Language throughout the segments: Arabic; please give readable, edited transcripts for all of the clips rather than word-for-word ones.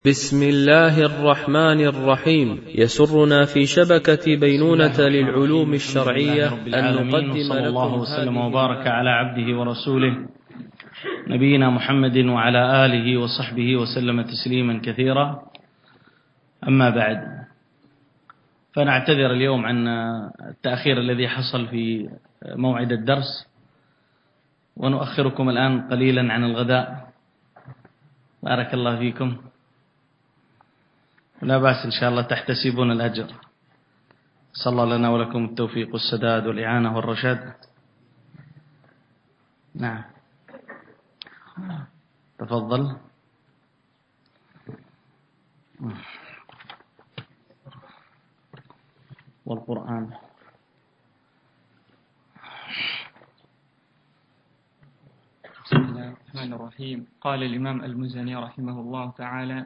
بسم الله الرحمن الرحيم. يسرنا في شبكة بينونة للعلوم الشرعية أن نقدم صلى الله وسلم وبارك على عبده ورسوله نبينا محمد وعلى آله وصحبه وسلم تسليما كثيرا. أما بعد، فنعتذر اليوم عن التأخير الذي حصل في موعد الدرس، ونؤخركم الآن قليلا عن الغداء. بارك الله فيكم، لا بأس إن شاء الله تحتسبون الأجر. صلى الله لنا ولكم التوفيق والسداد والإعانة والرشاد. نعم، تفضل. والقرآن. بسم الله الرحمن الرحيم. قال الإمام المزني رحمه الله تعالى: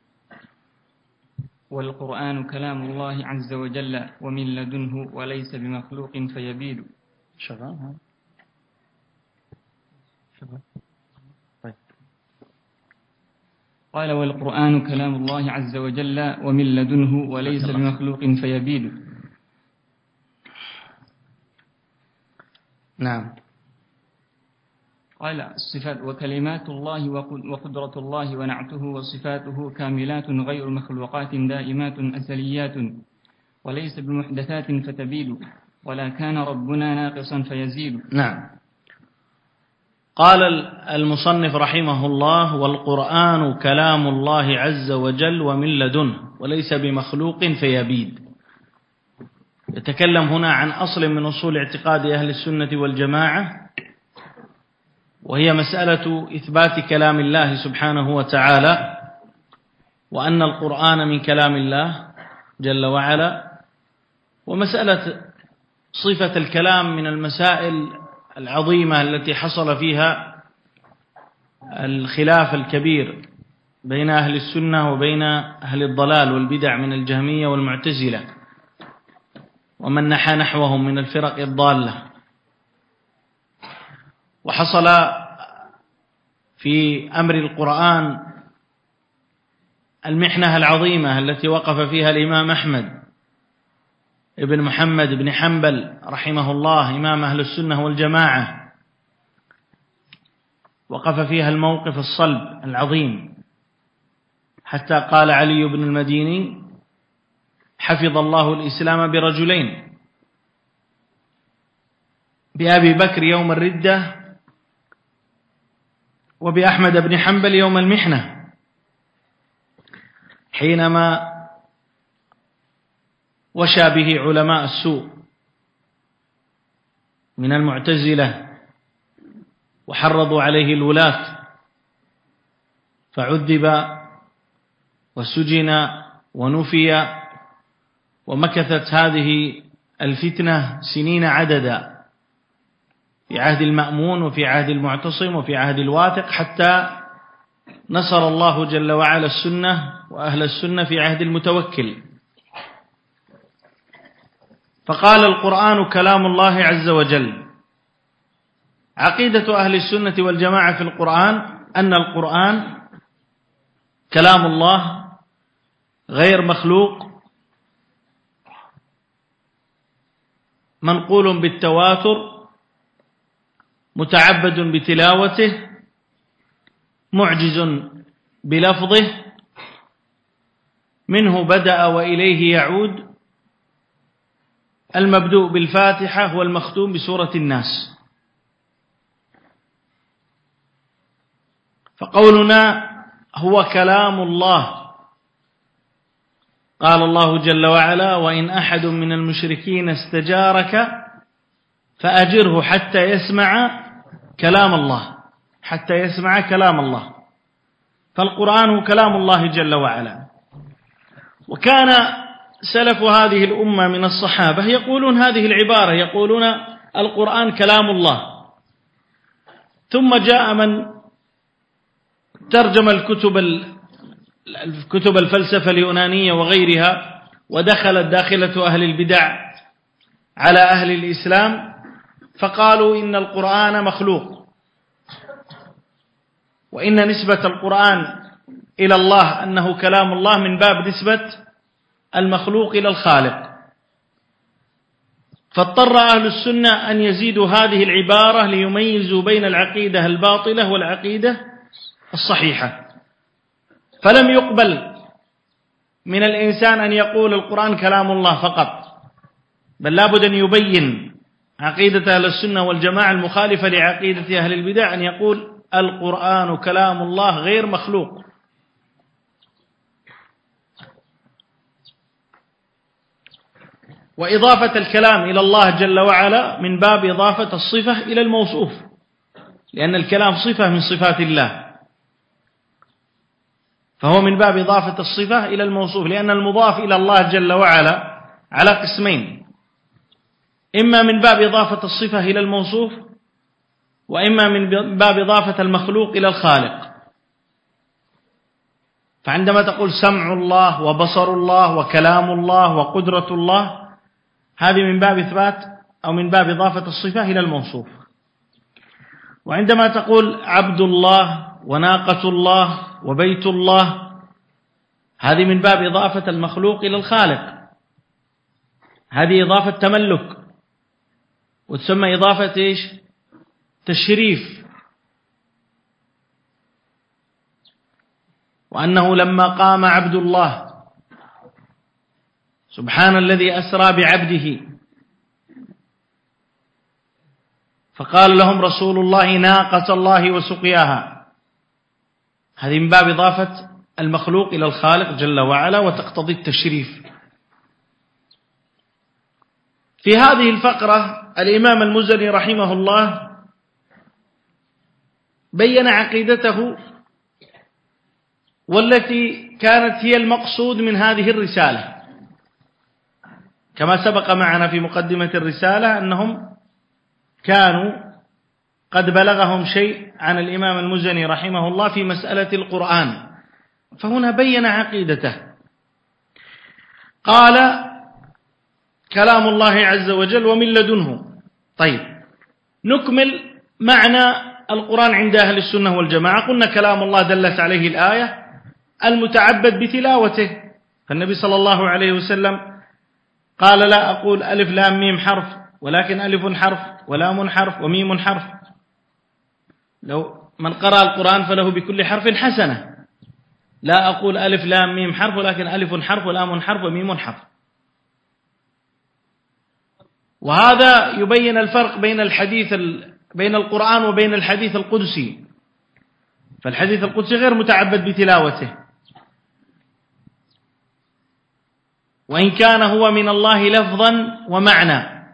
والقرآن كلام الله عز وجل ومن لدنه وليس بمخلوق فيبيد. شغال. طيب. قال: والقرآن كلام الله عز وجل ومن لدنه وليس بمخلوق فيبيد. نعم. قال: الصفات وكلمات الله وقدرة الله ونعته وصفاته كاملات غير مخلوقات دائمات أزليات وليس بمحدثات فتبيد، ولا كان ربنا ناقصا فيزيد. نعم. قال المصنف رحمه الله: والقرآن كلام الله عز وجل ومن لدنه وليس بمخلوق فيبيد. يتكلم هنا عن أصل من أصول اعتقاد أهل السنة والجماعة، وهي مسألة إثبات كلام الله سبحانه وتعالى، وأن القرآن من كلام الله جل وعلا. ومسألة صفة الكلام من المسائل العظيمة التي حصل فيها الخلاف الكبير بين أهل السنة وبين أهل الضلال والبدع من الجهمية والمعتزلة ومن نحى نحوهم من الفرق الضالة. وحصل في أمر القرآن المحنة العظيمة التي وقف فيها الإمام أحمد ابن محمد بن حنبل رحمه الله إمام أهل السنة والجماعة، وقف فيها الموقف الصلب العظيم، حتى قال علي بن المديني: حفظ الله الإسلام برجلين، بأبي بكر يوم الردة، وبأحمد بن حنبل يوم المحنة، حينما وشى به علماء السوء من المعتزلة وحرضوا عليه الولاة، فعذب وسجن ونفي، ومكثت هذه الفتنة سنين عددا في عهد المأمون وفي عهد المعتصم وفي عهد الواثق، حتى نصر الله جل وعلا السنة وأهل السنة في عهد المتوكل. فقال: القرآن كلام الله عز وجل. عقيدة أهل السنة والجماعة في القرآن أن القرآن كلام الله غير مخلوق، منقول بالتواتر، متعبد بتلاوته، معجز بلفظه، منه بدأ وإليه يعود، المبدوء بالفاتحة والمختوم بسورة الناس. فقولنا هو كلام الله. قال الله جل وعلا: وإن أحد من المشركين استجارك فأجره حتى يسمع كلام الله، حتى يسمع كلام الله. فالقرآن كلام الله جل وعلا. وكان سلف هذه الأمة من الصحابة يقولون هذه العبارة، يقولون القرآن كلام الله. ثم جاء من ترجم الكتب الفلسفة اليونانية وغيرها، ودخلت داخلة أهل البدع على أهل الإسلام، فقالوا إن القرآن مخلوق، وإن نسبة القرآن إلى الله أنه كلام الله من باب نسبة المخلوق إلى الخالق، فاضطر أهل السنة أن يزيدوا هذه العبارة ليميزوا بين العقيدة الباطلة والعقيدة الصحيحة. فلم يقبل من الإنسان أن يقول القرآن كلام الله فقط، بل لابد أن يبين عقيدة أهل السنة والجماعة المخالفة لعقيدة أهل البدع، أن يقول القرآن كلام الله غير مخلوق. وإضافة الكلام إلى الله جل وعلا من باب إضافة الصفة إلى الموصوف، لأن الكلام صفة من صفات الله، فهو من باب إضافة الصفة إلى الموصوف، لأن المضاف إلى الله جل وعلا على قسمين: إما من باب إضافة الصفة إلى الموصوف، وإما من باب إضافة المخلوق إلى الخالق. فعندما تقول سمع الله وبصر الله وكلام الله وقدرة الله، هذه من باب إثبات أو من باب إضافة الصفة إلى الموصوف. وعندما تقول عبد الله وناقة الله وبيت الله، هذه من باب إضافة المخلوق إلى الخالق، هذه إضافة تملك، وتسمى إضافة إيش؟ تشريف. وأنه لما قام عبد الله سبحان الذي أسرى بعبده، فقال لهم رسول الله ناقة الله وسقياها، هذه من باب إضافة المخلوق إلى الخالق جل وعلا، وتقتضي التشريف. في هذه الفقرة الإمام المزني رحمه الله بين عقيدته، والتي كانت هي المقصود من هذه الرسالة، كما سبق معنا في مقدمة الرسالة أنهم كانوا قد بلغهم شيء عن الإمام المزني رحمه الله في مسألة القرآن، فهنا بين عقيدته. قال كلام الله عز وجل ومن لدنه. طيب، نكمل معنى القرآن عند أهل السنة والجماعة. قلنا كلام الله دلت عليه الآية المتعبد بتلاوته، فالنبي صلى الله عليه وسلم قال لا أقول ألف لام ميم حرف، ولكن ألف حرف ولام حرف وميم حرف، لو من قرأ القرآن فله بكل حرف حسنة. لا أقول ألف لام ميم حرف، ولكن ألف حرف ولام حرف وميم حرف. وهذا يبين الفرق بين القرآن وبين الحديث القدسي. فالحديث القدسي غير متعبد بتلاوته، وإن كان هو من الله لفظا ومعنى،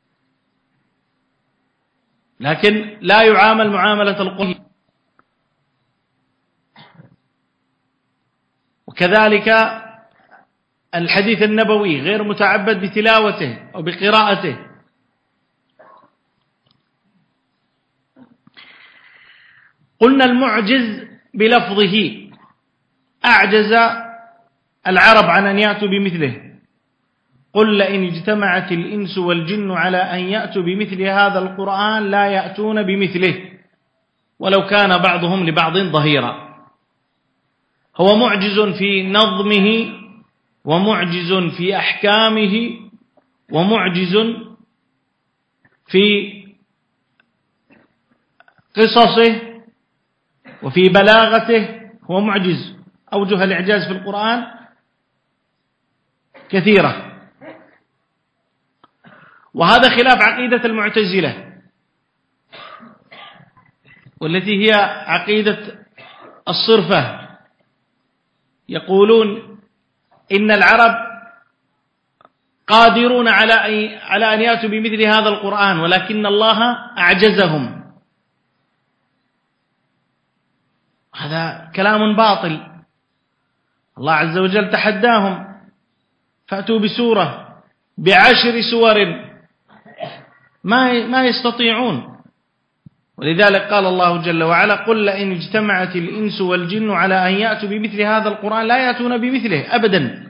لكن لا يعامل معاملة القرآن. وكذلك الحديث النبوي غير متعبد بتلاوته أو بقراءته. قلنا المعجز بلفظه، أعجز العرب عن أن يأتوا بمثله. قل لئن اجتمعت الإنس والجن على أن يأتوا بمثل هذا القرآن لا يأتون بمثله ولو كان بعضهم لبعض ظهيرا. هو معجز في نظمه، ومعجز في أحكامه، ومعجز في قصصه، وفي بلاغته. هو معجز. أوجه الإعجاز في القرآن كثيرة، وهذا خلاف عقيدة المعتزلة، والتي هي عقيدة الصرفة. يقولون إن العرب قادرون على أن يأتوا بمثل هذا القرآن، ولكن الله أعجزهم. هذا كلام باطل. الله عز وجل تحداهم: فأتوا بسورة ب10 سور، ما يستطيعون. ولذلك قال الله جل وعلا: قل لئن اجتمعت الإنس والجن على أن يأتوا بمثل هذا القرآن لا يأتون بمثله أبدا.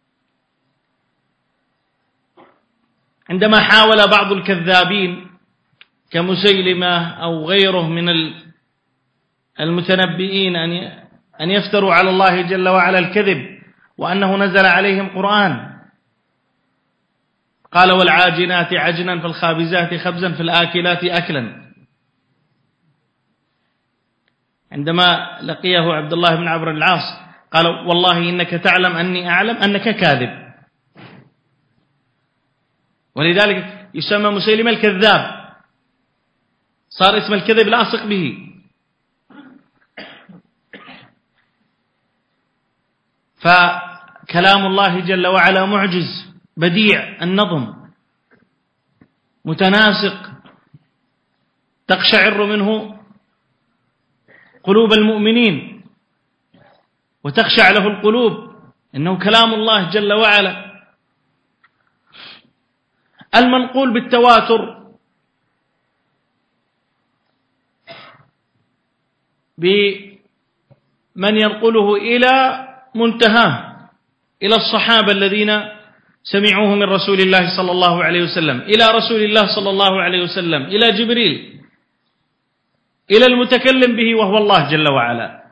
عندما حاول بعض الكذابين كمسيلمة أو غيره من المتنبئين أن يفتروا على الله جل وعلا الكذب وأنه نزل عليهم قرآن. قال والعاجنات عجنا فالخابزات خبزا فالآكلات أكلا. عندما لقيه عبد الله بن عمرو بن العاص قال والله إنك تعلم أني أعلم أنك كاذب. ولذلك يسمى مسيلمة الكذاب، صار اسم الكذب لاصق به. فكلام الله جل وعلا معجز بديع النظم متناسق، تقشعر منه قلوب المؤمنين وتخشع له القلوب، إنه كلام الله جل وعلا. المنقول بالتواتر بمن ينقله إلى منتهاه، إلى الصحابة الذين سمعوه من رسول الله صلى الله عليه وسلم، إلى رسول الله صلى الله عليه وسلم، إلى جبريل، إلى المتكلم به وهو الله جل وعلا.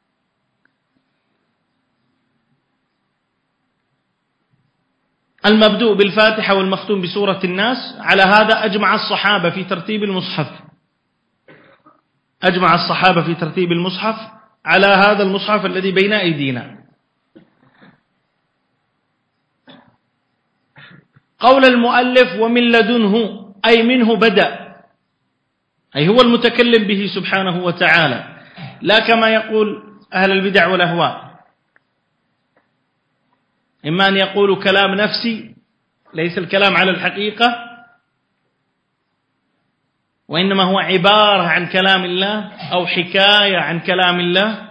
المبدوء بالفاتحة والمختوم بسورة الناس، على هذا أجمع الصحابة في ترتيب المصحف، أجمع الصحابة في ترتيب المصحف على هذا المصحف الذي بين أيدينا. قول المؤلف ومن لدنه أي منه بدأ، أي هو المتكلم به سبحانه وتعالى، لا كما يقول أهل البدع والأهواء، إما أن يقولوا كلام نفسي ليس الكلام على الحقيقة، وإنما هو عبارة عن كلام الله أو حكاية عن كلام الله.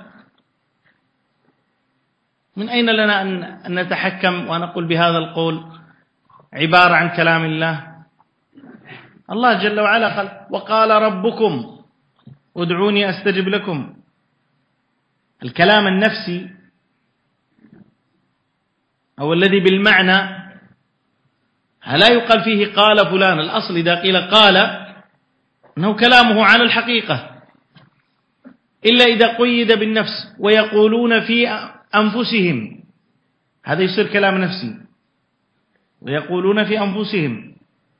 من أين لنا أن نتحكم ونقول بهذا القول عبارة عن كلام الله؟ الله جل وعلا قال وقال ربكم ادعوني أستجب لكم. الكلام النفسي أو الذي بالمعنى لا يقال فيه قال فلان، الأصل إذا قيل قال أنه كلامه على الحقيقة، إلا إذا قيد بالنفس ويقولون في أنفسهم، هذا يصير كلام نفسي، ويقولون في أنفسهم.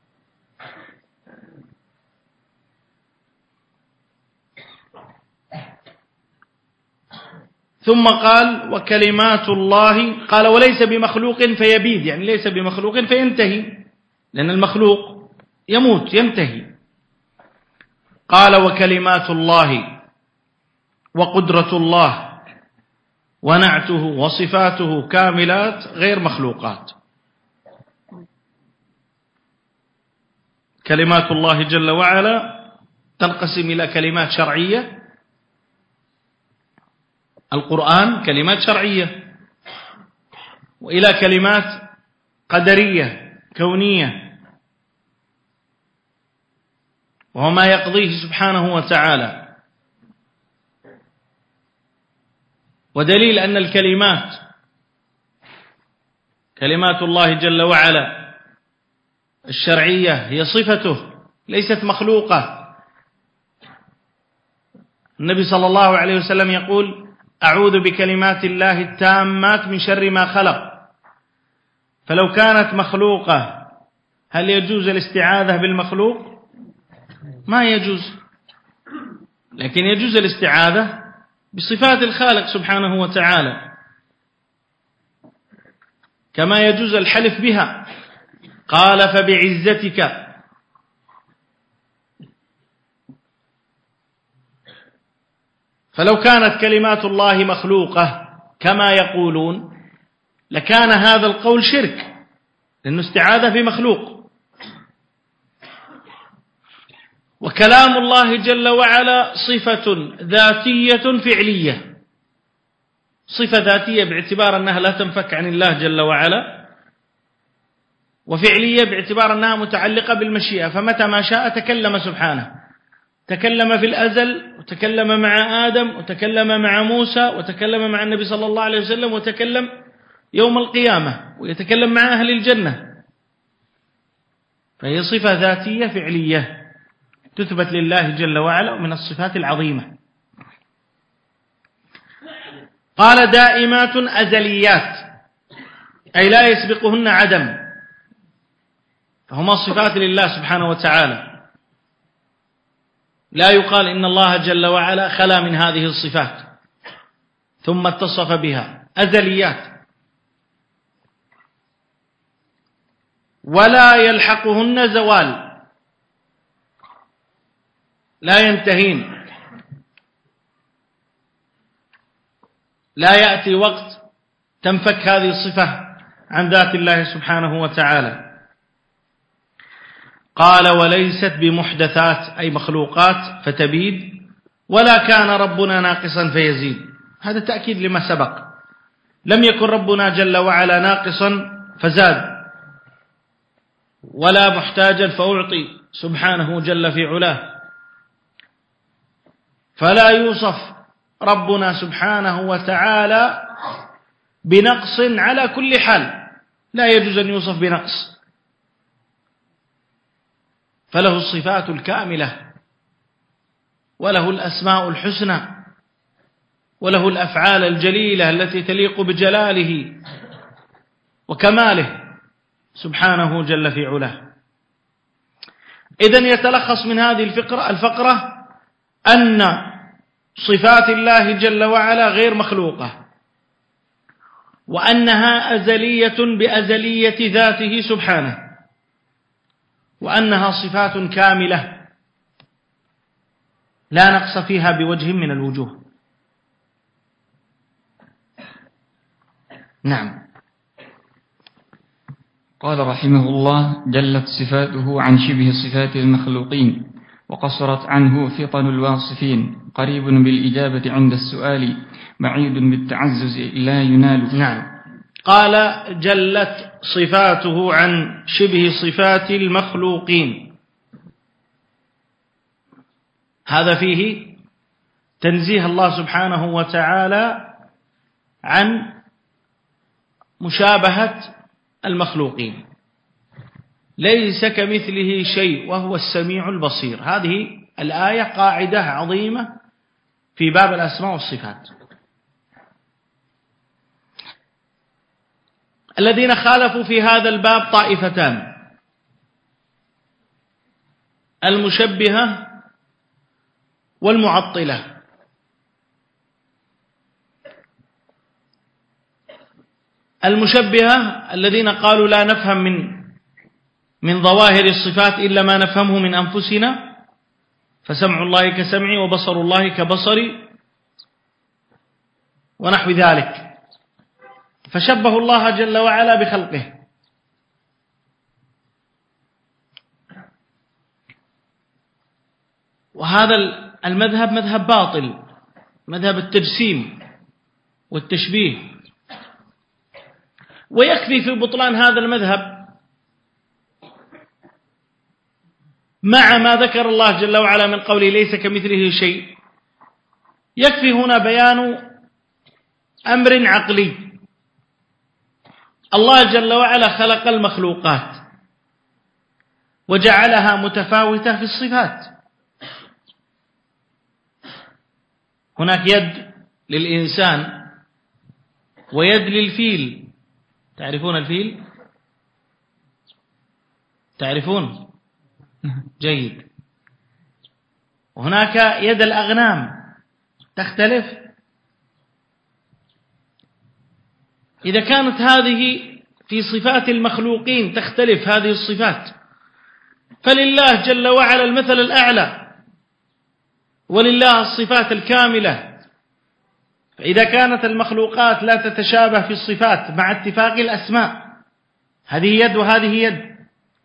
ثم قال وكلمات الله، قال وليس بمخلوق فيبيد، يعني ليس بمخلوق فينتهي، لأن المخلوق يموت ينتهي. قال وكلمات الله وقدرة الله ونعته وصفاته كاملات غير مخلوقات. كلمات الله جل وعلا تنقسم إلى كلمات شرعية، القرآن كلمات شرعية، وإلى كلمات قدرية كونية، وهو ما يقضيه سبحانه وتعالى. ودليل أن الكلمات كلمات الله جل وعلا الشرعية هي صفته ليست مخلوقة. النبي صلى الله عليه وسلم يقول أعوذ بكلمات الله التامات من شر ما خلق. فلو كانت مخلوقة هل يجوز الاستعاذة بالمخلوق؟ ما يجوز، لكن يجوز الاستعاذة بصفات الخالق سبحانه وتعالى، كما يجوز الحلف بها. قال فبعزتك. فلو كانت كلمات الله مخلوقة كما يقولون لكان هذا القول شرك، لأنه استعاذة بمخلوق. وكلام الله جل وعلا صفة ذاتية فعلية، صفة ذاتية باعتبار أنها لا تنفك عن الله جل وعلا، وفعلية باعتبار أنها متعلقة بالمشيئة، فمتى ما شاء تكلم سبحانه. تكلم في الأزل، وتكلم مع آدم، وتكلم مع موسى، وتكلم مع النبي صلى الله عليه وسلم، وتكلم يوم القيامة، ويتكلم مع أهل الجنة. فهي صفة ذاتية فعلية تثبت لله جل وعلا، ومن الصفات العظيمة. قال دائمات أزليات، أي لا يسبقهن عدم، فهما صفات لله سبحانه وتعالى، لا يقال إن الله جل وعلا خلا من هذه الصفات ثم اتصف بها. أزليات ولا يلحقهن زوال، لا ينتهين، لا يأتي وقت تنفك هذه الصفة عن ذات الله سبحانه وتعالى. قال وليست بمحدثات أي مخلوقات فتبيد، ولا كان ربنا ناقصا فيزيد، هذا تأكيد لما سبق، لم يكن ربنا جل وعلا ناقصا فزاد، ولا محتاجا فأعطي سبحانه جل في علاه، فلا يوصف ربنا سبحانه وتعالى بنقص على كل حال، لا يجوز أن يوصف بنقص، فله الصفات الكاملة، وله الأسماء الحسنى، وله الأفعال الجليلة التي تليق بجلاله وكماله سبحانه جل في علاه. إذن يتلخص من هذه الفقرة أن صفات الله جل وعلا غير مخلوقة، وأنها أزلية بأزلية ذاته سبحانه، وأنها صفات كاملة لا نقص فيها بوجه من الوجوه. نعم. قال رحمه الله: جلت صفاته عن شبه صفات المخلوقين، وقصرت عنه فطن الواصفين، قريب بالإجابة عند السؤال، بعيد بالتعزز لا ينال. نعم. قال جلت صفاته عن شبه صفات المخلوقين، هذا فيه تنزيه الله سبحانه وتعالى عن مشابهة المخلوقين، ليس كمثله شيء وهو السميع البصير. هذه الآية قاعدة عظيمة في باب الأسماء والصفات. الذين خالفوا في هذا الباب طائفتان: المشبهة والمعطلة. المشبهة الذين قالوا لا نفهم من ظواهر الصفات إلا ما نفهمه من أنفسنا، فسمع الله كسمعي وبصر الله كبصري ونحو ذلك، فشبهوا الله جل وعلا بخلقه. وهذا المذهب مذهب باطل، مذهب التجسيم والتشبيه. ويكفي في بطلان هذا المذهب مع ما ذكر الله جل وعلا من قوله ليس كمثله شيء، يكفي هنا بيان أمر عقلي. الله جل وعلا خلق المخلوقات وجعلها متفاوتة في الصفات. هناك يد للإنسان ويد للفيل، تعرفون الفيل؟ تعرفون؟ جيد. وهناك يد الأغنام تختلف. إذا كانت هذه في صفات المخلوقين تختلف هذه الصفات، فلله جل وعلا المثل الأعلى، ولله الصفات الكاملة. فإذا كانت المخلوقات لا تتشابه في الصفات مع اتفاق الأسماء، هذه يد وهذه يد،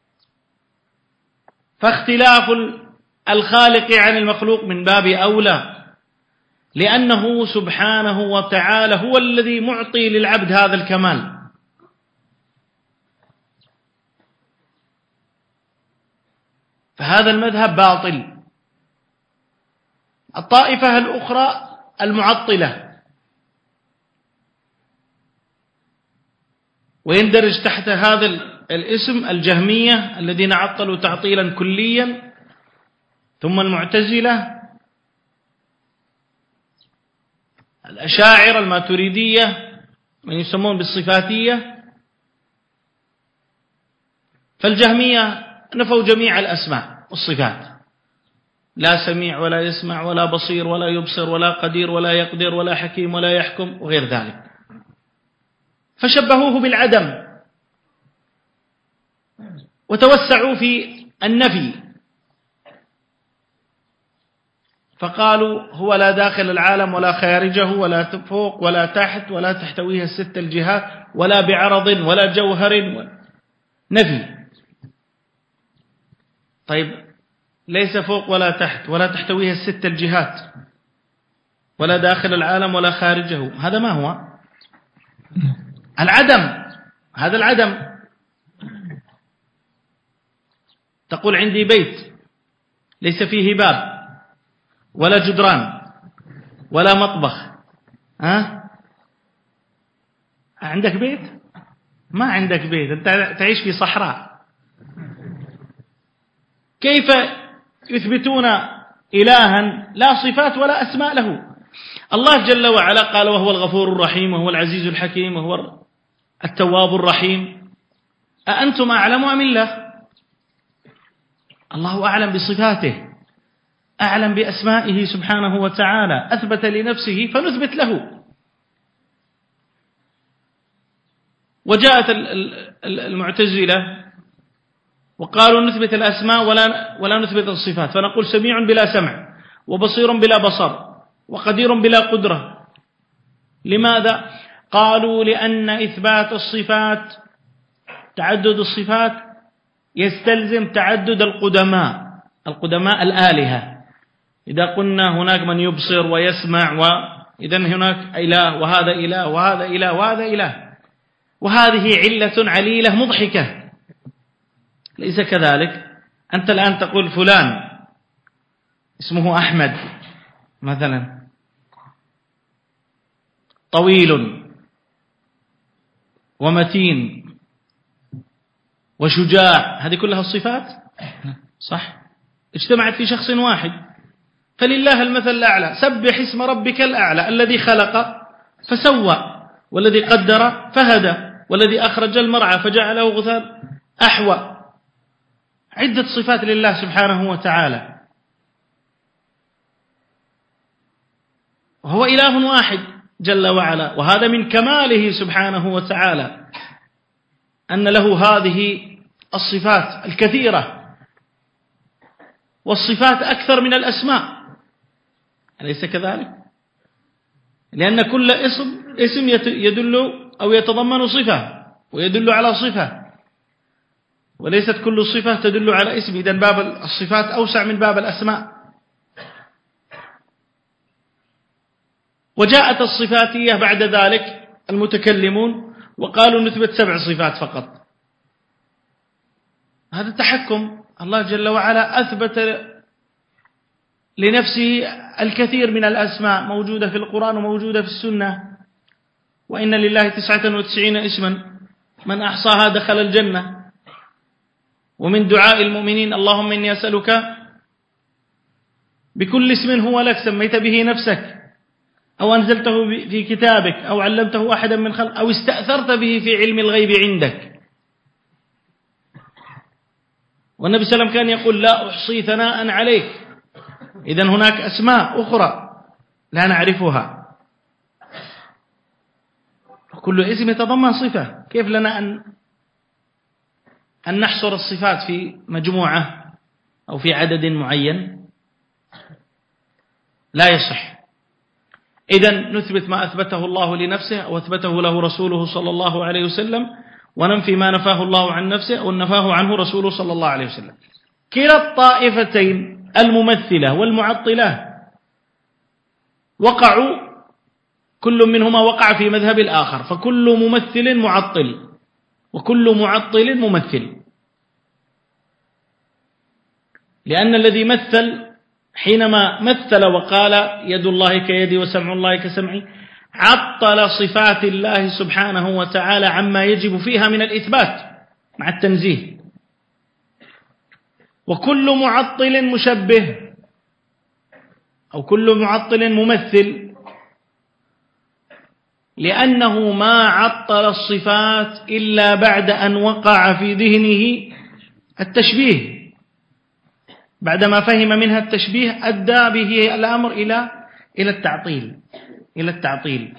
فاختلاف الخالق عن المخلوق من باب أولى، لأنه سبحانه وتعالى هو الذي معطي للعبد هذا الكمال. فهذا المذهب باطل. الطائفة الأخرى المعطلة، ويندرج تحت هذا الاسم الجهمية الذين عطلوا تعطيلا كليا، ثم المعتزلة الأشاعرة الماتريدية من يسمون بالصفاتية، فالجهمية نفوا جميع الأسماء والصفات، لا سميع ولا يسمع ولا بصير ولا يبصر ولا قدير ولا يقدر ولا حكيم ولا يحكم وغير ذلك، فشبهوه بالعدم وتوسعوا في النفي، فقالوا هو لا داخل العالم ولا خارجه ولا فوق ولا تحت ولا تحتويها الست الجهات ولا بعرض ولا جوهر نفي. طيب ليس فوق ولا تحت ولا تحتويها الست الجهات ولا داخل العالم ولا خارجه، هذا ما هو؟ العدم. هذا العدم. تقول عندي بيت ليس فيه باب ولا جدران ولا مطبخ، عندك بيت؟ ما عندك بيت، أنت تعيش في صحراء. كيف يثبتون إلها لا صفات ولا أسماء له؟ الله جل وعلا قال وهو الغفور الرحيم وهو العزيز الحكيم وهو التواب الرحيم. أأنتم أعلم أم الله؟ الله أعلم بصفاته، أعلم بأسمائه سبحانه وتعالى، أثبت لنفسه فنثبت له. وجاءت المعتزلة وقالوا نثبت الأسماء ولا نثبت الصفات، فنقول سميع بلا سمع وبصير بلا بصر وقدير بلا قدرة. لماذا؟ قالوا لأن إثبات الصفات، تعدد الصفات يستلزم تعدد القدماء الآلهة. إذا قلنا هناك من يبصر ويسمع وإذا هناك إله وهذا إله وهذا إله وهذا إله، وهذه علة عليلة مضحكة. ليس كذلك. أنت الآن تقول فلان اسمه أحمد مثلا، طويل ومتين وشجاع، هذه كلها الصفات صح؟ اجتمعت في شخص واحد. فلله المثل الأعلى. سبح اسم ربك الأعلى الذي خلق فسوى والذي قدر فهدى والذي أخرج المرعى فجعله غثاء أحوى. عدة صفات لله سبحانه وتعالى، وهو إله واحد جل وعلا. وهذا من كماله سبحانه وتعالى أن له هذه الصفات الكثيرة، والصفات أكثر من الأسماء، أليس كذلك؟ لأن كل اسم يدل أو يتضمن صفة ويدل على صفة، وليست كل صفة تدل على اسم. إذن باب الصفات أوسع من باب الأسماء. وجاءت الصفاتية بعد ذلك المتكلمون وقالوا نثبت 7 صفات فقط. هذا تحكم. الله جل وعلا أثبت لنفسه الكثير من الأسماء، موجودة في القرآن وموجودة في السنة. وإن لله 99 اسما من أحصاها دخل الجنة. ومن دعاء المؤمنين اللهم إني أسألك بكل اسم هو لك سميت به نفسك أو أنزلته في كتابك أو علمته أحدا من خلق أو استأثرت به في علم الغيب عندك. والنبي صلى الله عليه وسلم كان يقول لا أحصي ثناء عليك. إذن هناك أسماء أخرى لا نعرفها. كل اسم يتضمن صفة. كيف لنا أن نحصر الصفات في مجموعة أو في عدد معين؟ لا يصح. إذن نثبت ما أثبته الله لنفسه أو أثبته له رسوله صلى الله عليه وسلم، وننفي ما نفاه الله عن نفسه أو نفاه عنه رسوله صلى الله عليه وسلم. كلا الطائفتين الممثلة والمعطلة وقعوا، كل منهما وقع في مذهب الآخر، فكل ممثل معطل وكل معطل ممثل. لأن الذي مثل حينما مثل وقال يد الله كيدي وسمع الله كسمعي عطل صفات الله سبحانه وتعالى عما يجب فيها من الإثبات مع التنزيه. وكل معطل مشبه أو كل معطل ممثل لأنه ما عطل الصفات إلا بعد أن وقع في ذهنه التشبيه، بعدما فهم منها التشبيه أدى به الأمر إلى التعطيل.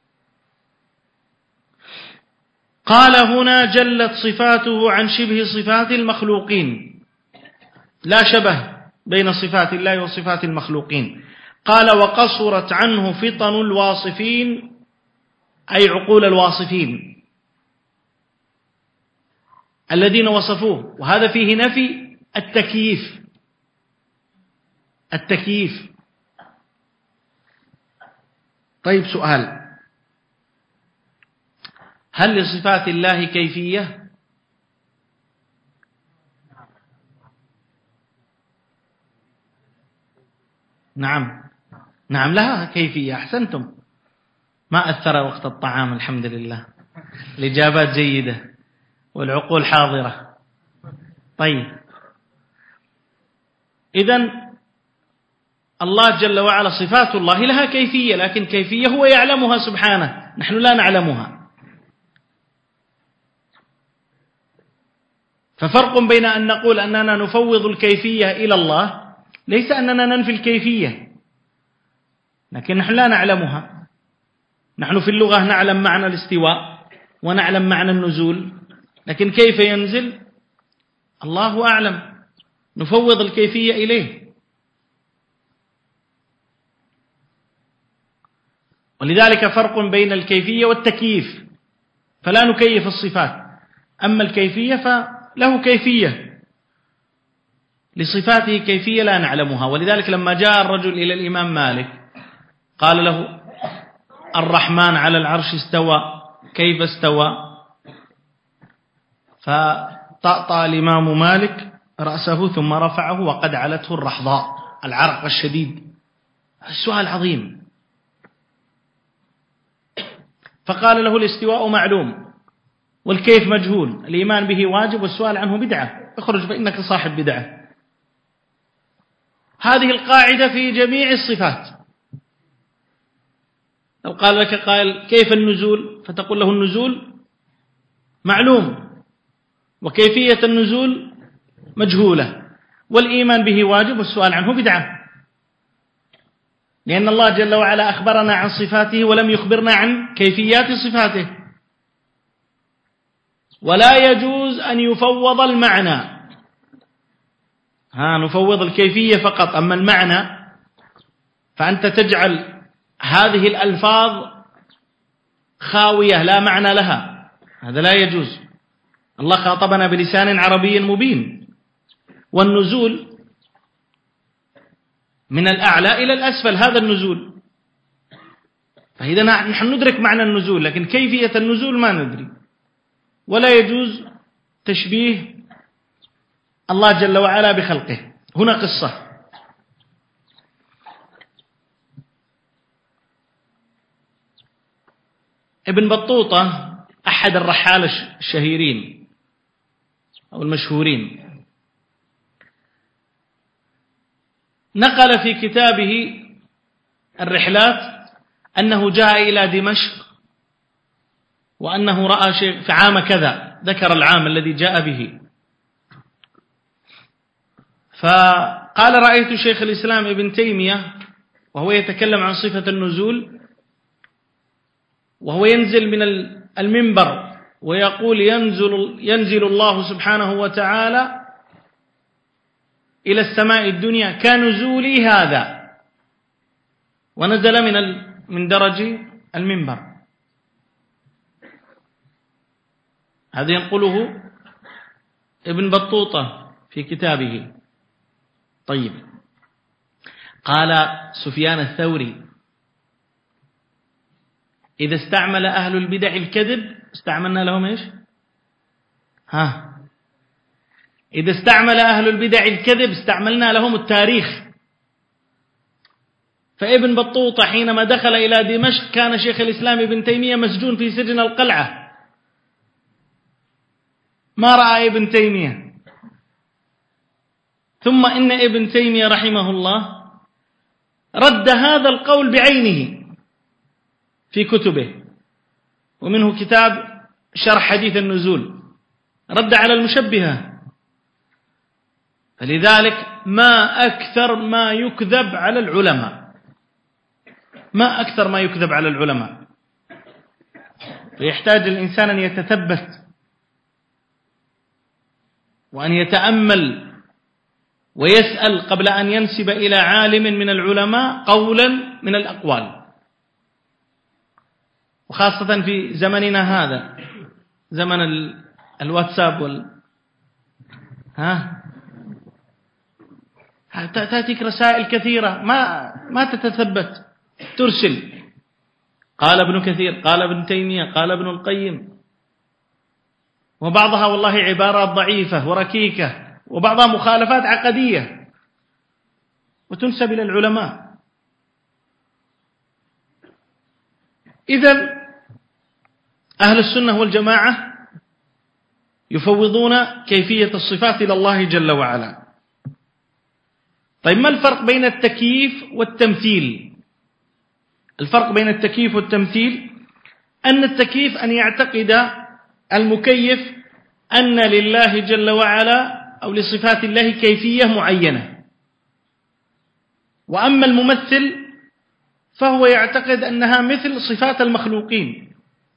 قال هنا جلت صفاته عن شبه صفات المخلوقين، لا شبه بين صفات الله وصفات المخلوقين. قال وقصرت عنه فطن الواصفين، أي عقول الواصفين الذين وصفوه، وهذا فيه نفي التكييف. طيب سؤال: هل لصفات الله كيفية؟ نعم لها كيفية. أحسنتم، ما أثر وقت الطعام، الحمد لله، الإجابات جيدة والعقول حاضرة. طيب، إذن الله جل وعلا صفات الله لها كيفية، لكن كيفية هو يعلمها سبحانه، نحن لا نعلمها. ففرق بين أن نقول أننا نفوض الكيفية إلى الله، ليس أننا ننفي الكيفية، لكن نحن لا نعلمها. نحن في اللغة نعلم معنى الاستواء ونعلم معنى النزول، لكن كيف ينزل الله أعلم، نفوض الكيفية إليه. ولذلك فرق بين الكيفية والتكييف، فلا نكيف الصفات، أما الكيفية فله كيفية، لصفاته كيفية لا نعلمها. ولذلك لما جاء الرجل إلى الإمام مالك قال له الرحمن على العرش استوى، كيف استوى؟ فطأطأ الإمام مالك رأسه ثم رفعه وقد علته الرحضاء، العرق الشديد. السؤال عظيم. فقال له الاستواء معلوم والكيف مجهول، الإيمان به واجب والسؤال عنه بدعة، اخرج فإنك صاحب بدعة. هذه القاعدة في جميع الصفات. لو قال لك قائل كيف النزول، فتقول له النزول معلوم وكيفية النزول مجهولة، والإيمان به واجب والسؤال عنه بدعة، لأن الله جل وعلا أخبرنا عن صفاته ولم يخبرنا عن كيفيات صفاته. ولا يجوز أن يفوض المعنى، نفوض الكيفية فقط، أما المعنى فأنت تجعل هذه الألفاظ خاوية لا معنى لها، هذا لا يجوز. الله خاطبنا بلسان عربي مبين، والنزول من الأعلى إلى الأسفل، هذا النزول. فإذا نحن ندرك معنى النزول، لكن كيفية النزول ما ندري. ولا يجوز تشبيه الله جل وعلا بخلقه. هنا قصة: ابن بطوطة أحد الرحالة الشهيرين أو المشهورين، نقل في كتابه الرحلات أنه جاء إلى دمشق وأنه رأى شيء في عام كذا، ذكر العام الذي جاء به، فقال رأيت شيخ الإسلام ابن تيمية وهو يتكلم عن صفة النزول، وهو ينزل من المنبر ويقول ينزل الله سبحانه وتعالى إلى السماء الدنيا كنزولي هذا، ونزل من درج المنبر. هذا ينقله ابن بطوطة في كتابه. طيب، قال سفيان الثوري: إذا استعمل أهل البدع الكذب استعملنا لهم إيش؟ إذا استعمل أهل البدع الكذب استعملنا لهم التاريخ. فابن بطوطة حينما دخل إلى دمشق كان شيخ الإسلام ابن تيمية مسجون في سجن القلعة، ما رأى ابن تيمية. ثم إن ابن تيمية رحمه الله رد هذا القول بعينه في كتبه، ومنه كتاب شرح حديث النزول، رد على المشبهة. فلذلك ما أكثر ما يكذب على العلماء، ما أكثر ما يكذب على العلماء. فيحتاج الإنسان أن يتثبت وأن يتأمل ويسأل قبل أن ينسب إلى عالم من العلماء قولا من الأقوال، وخاصة في زمننا هذا، زمن الواتساب تأتيك رسائل كثيرة ما تتثبت، ترسل قال ابن كثير، قال ابن تيمية، قال ابن القيم، وبعضها والله عبارات ضعيفة وركيكة، وبعضها مخالفات عقدية وتنسب إلى العلماء. إذن أهل السنة والجماعة يفوضون كيفية الصفات إلى الله جل وعلا. طيب ما الفرق بين التكييف والتمثيل؟ الفرق بين التكييف والتمثيل أن التكييف أن يعتقد المكيف أن لله جل وعلا أو لصفات الله كيفية معينة، وأما الممثل فهو يعتقد أنها مثل صفات المخلوقين،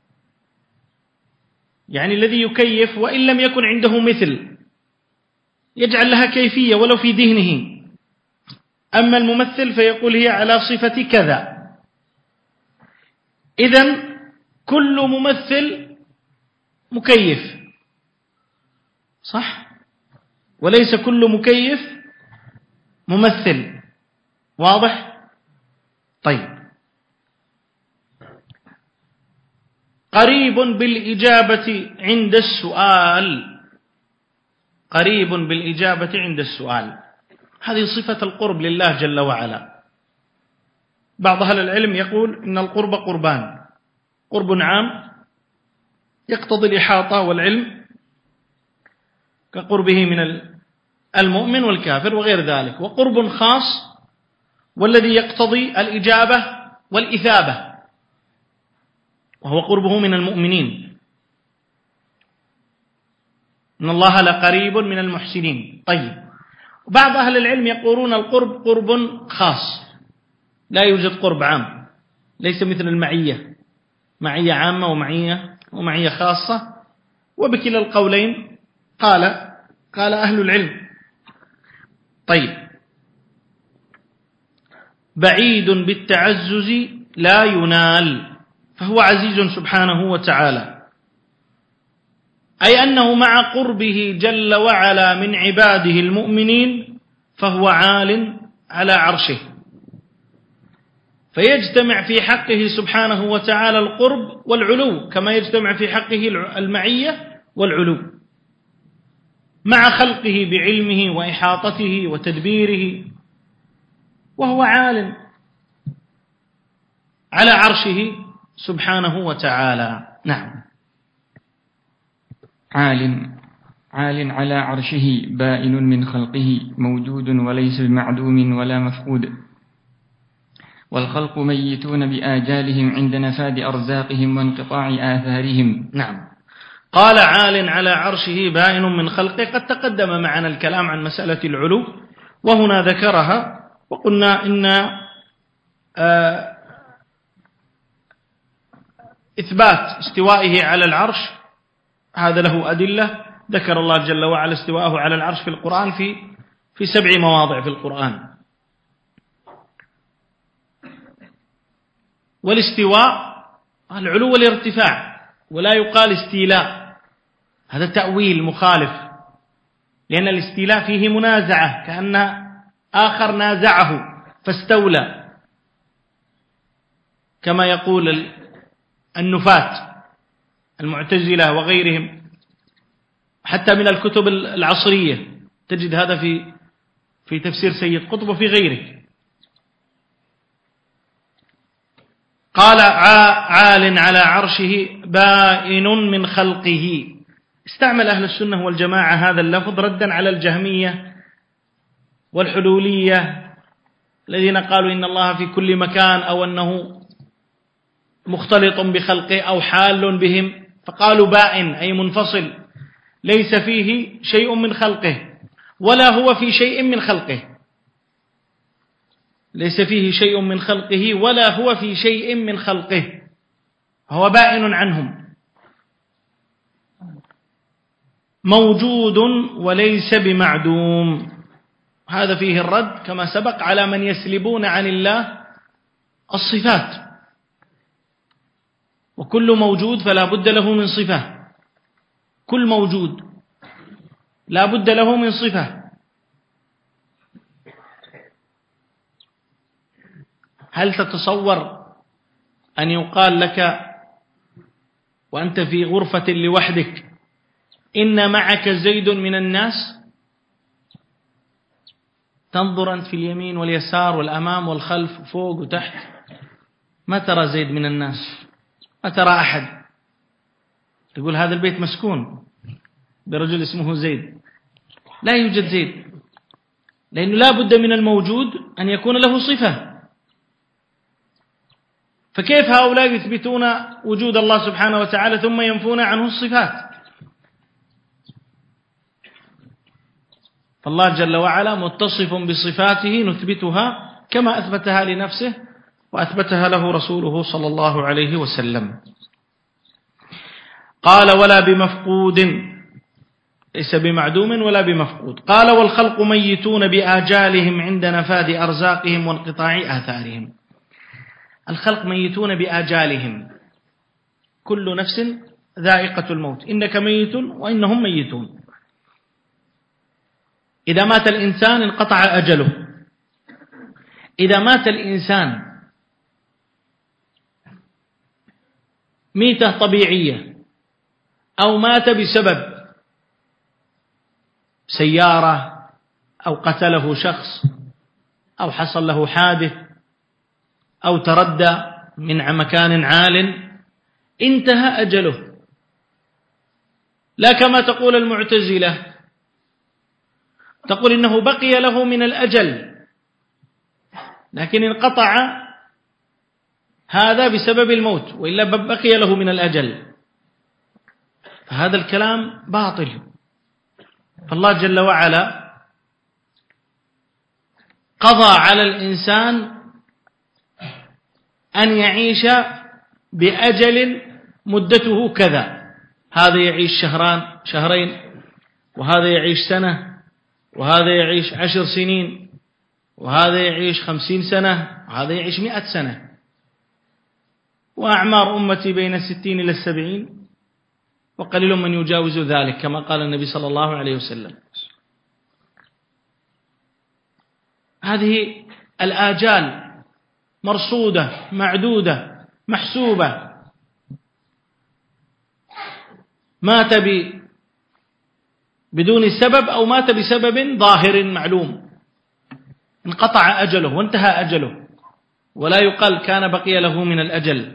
يعني الذي يكيف وإن لم يكن عنده مثل يجعل لها كيفية ولو في ذهنه، أما الممثل فيقول هي على صفة كذا. إذن كل ممثل مكيف، صح؟ وليس كل مكيف ممثل، واضح؟ طيب، قريب بالإجابة عند السؤال، قريب بالإجابة عند السؤال، هذه صفة القرب لله جل وعلا. بعض أهل العلم يقول إن القرب قربان، قرب عام يقتضي الإحاطة والعلم كقربه من المؤمن والكافر وغير ذلك، وقرب خاص والذي يقتضي الإجابة والإثابة، وهو قربه من المؤمنين، إن الله لقريب من المحسنين. طيب، وبعض أهل العلم يقولون القرب قرب خاص، لا يوجد قرب عام، ليس مثل المعية، معية عامة ومعية خاصة، وبكلا القولين قال أهل العلم. طيب، بعيد بالتعزز لا ينال، فهو عزيز سبحانه وتعالى، أي أنه مع قربه جل وعلا من عباده المؤمنين فهو عال على عرشه، فيجتمع في حقه سبحانه وتعالى القرب والعلو كما يجتمع في حقه المعية والعلو، مع خلقه بعلمه وإحاطته وتدبيره، وهو عال على عرشه سبحانه وتعالى. نعم. عال على عرشه بائن من خلقه، موجود وليس بمعدوم ولا مفقود، والخلق ميتون بآجالهم عند نفاد أرزاقهم وانقطاع آثارهم. نعم. قال عال على عرشه بائن من خلقه، قد تقدم معنا الكلام عن مسألة العلو وهنا ذكرها، وقلنا إن إثبات استوائه على العرش هذا له أدلة، ذكر الله جل وعلا استواءه على العرش في القرآن في 7 مواضع في القرآن. والاستواء العلو والارتفاع، ولا يقال استيلاء، هذا تأويل مخالف، لأن الاستيلاء فيه منازعة، كأن آخر نازعه فاستولى، كما يقول النفاة المعتزلة وغيرهم، حتى من الكتب العصرية تجد هذا في تفسير سيد قطب وفي غيره. قال عال على عرشه بائن من خلقه، استعمل أهل السنة والجماعة هذا اللفظ ردا على الجهمية والحلولية الذين قالوا إن الله في كل مكان، أو أنه مختلط بخلقه أو حال بهم، فقالوا بائن أي منفصل ليس فيه شيء من خلقه ولا هو في شيء من خلقه، ليس فيه شيء من خلقه ولا هو في شيء من خلقه، هو بائن عنهم، موجود وليس بمعدوم. هذا فيه الرد كما سبق على من يسلبون عن الله الصفات، وكل موجود فلا بد له من صفة، كل موجود لا بد له من صفة. هل تتصور أن يقال لك وأنت في غرفة لوحدك إن معك زيد من الناس؟ تنظر أنت في اليمين واليسار والأمام والخلف وفوق وتحت، ما ترى زيد من الناس، ما ترى أحد. تقول هذا البيت مسكون برجل اسمه زيد، لا يوجد زيد، لأنه لا بد من الموجود أن يكون له صفة. فكيف هؤلاء يثبتون وجود الله سبحانه وتعالى ثم ينفون عنه الصفات؟ فالله جل وعلا متصف بصفاته نثبتها كما أثبتها لنفسه وأثبتها له رسوله صلى الله عليه وسلم. قال ولا بمفقود، ليس بمعدوم ولا بمفقود. قال والخلق ميتون بآجالهم عند نفاد أرزاقهم وانقطاع آثارهم. الخلق ميتون بآجالهم، كل نفس ذائقة الموت، إنك ميت وإنهم ميتون. إذا مات الإنسان انقطع أجله. إذا مات الإنسان ميتة طبيعية أو مات بسبب سيارة أو قتله شخص أو حصل له حادث أو تردى من مكان عال، انتهى أجله. لا كما تقول المعتزلة، تقول إنه بقي له من الأجل لكن انقطع هذا بسبب الموت، وإلا بقي له من الأجل. فهذا الكلام باطل. فالله جل وعلا قضى على الإنسان أن يعيش بأجل مدته كذا، هذا يعيش شهرين، وهذا يعيش سنة، وهذا يعيش 10 سنين، وهذا يعيش 50 سنة، وهذا يعيش 100 سنة. وأعمار أمتي بين 60 إلى 70، وقليل من يجاوز ذلك كما قال النبي صلى الله عليه وسلم. هذه الآجال مرصودة معدودة محسوبة. مات بدون سبب أو مات بسبب ظاهر معلوم، انقطع أجله وانتهى أجله، ولا يقال كان بقي له من الأجل.